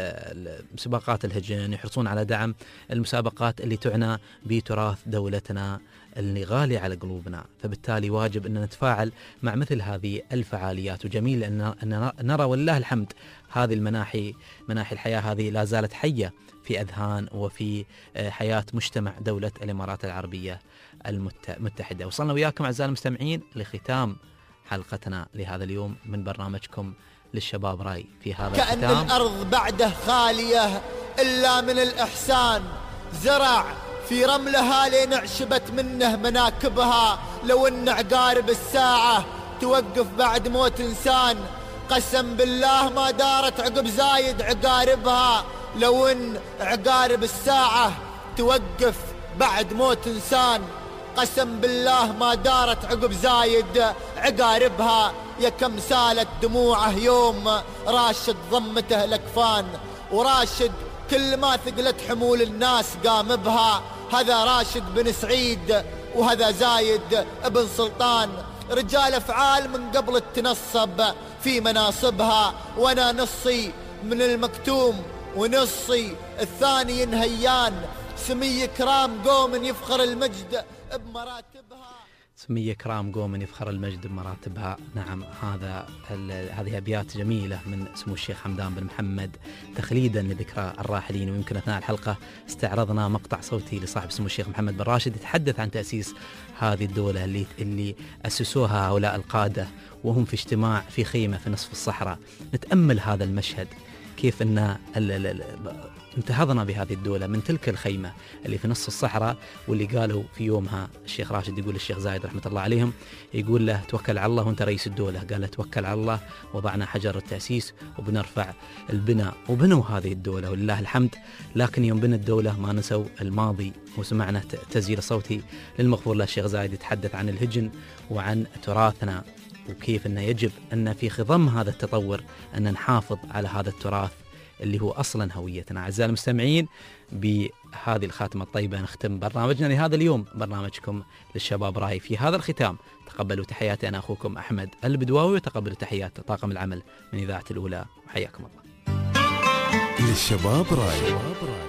مسابقات الهجن، يحرصون على دعم المسابقات اللي تعنى بتراث دولتنا اللي غالي على قلوبنا. فبالتالي واجب أن نتفاعل مع مثل هذه الفعاليات، وجميل أن نرى والله الحمد هذه المناحي مناحي الحياة هذه لا زالت حية في أذهان وفي حياة مجتمع دولة الإمارات العربية المتحدة. وصلنا وياكم أعزائي المستمعين لختام حلقتنا لهذا اليوم من برنامجكم للشباب راي. في هذا كأن الختام الأرض بعده خالية إلا من الإحسان، زرع في رملها لين عشبت منه مناكبها، لو ان عقارب الساعة توقف بعد موت إنسان، قسم بالله ما دارت عقب زايد عقاربها، لو ان عقارب الساعة توقف بعد موت إنسان، قسم بالله ما دارت عقب زايد عقاربها. يا كم سالت دموعه يوم راشد ضمته الأكفان، وراشد كل ما ثقلت حمول الناس قام بها. هذا راشد بن سعيد وهذا زايد بن سلطان، رجال أفعال من قبل التنصب في مناصبها، وأنا نصي من المكتوم ونصي الثاني نهيان، سمي كرام قوم يفخر المجد بمراتبها، سمية كرام قوم يفخر المجد بمراتبها. نعم، هذا هذه أبيات جميلة من سمو الشيخ حمدان بن محمد تخليدا لذكرى الراحلين. ويمكن أثناء الحلقة استعرضنا مقطع صوتي لصاحب سمو الشيخ محمد بن راشد يتحدث عن تأسيس هذه الدولة اللي اللي أسسوها هؤلاء القادة وهم في اجتماع في خيمة في نصف الصحراء. نتأمل هذا المشهد، كيف أن انتهضنا بهذه الدولة من تلك الخيمة اللي في نص الصحراء، واللي قالوا في يومها الشيخ راشد يقول للشيخ زايد رحمة الله عليهم، يقول له توكل على الله وانت رئيس الدولة. قال له توكل على الله، وضعنا حجر التأسيس وبنرفع البناء، وبنوا هذه الدولة ولله الحمد. لكن يوم بنى الدولة ما نسوا الماضي. وسمعنا تسجيل صوتي للمغفور له الشيخ زايد يتحدث عن الهجن وعن تراثنا، وكيف أنه يجب أن في خضم هذا التطور أن نحافظ على هذا التراث اللي هو أصلا هويتنا. أعزائي المستمعين، بهذه الخاتمة الطيبة نختم برنامجنا لهذا اليوم، برنامجكم للشباب راي. في هذا الختام تقبلوا تحياتي أنا أخوكم أحمد البدواوي، وتقبلوا تحيات طاقم العمل من إذاعة الأولى، وحياكم الله. للشباب راي.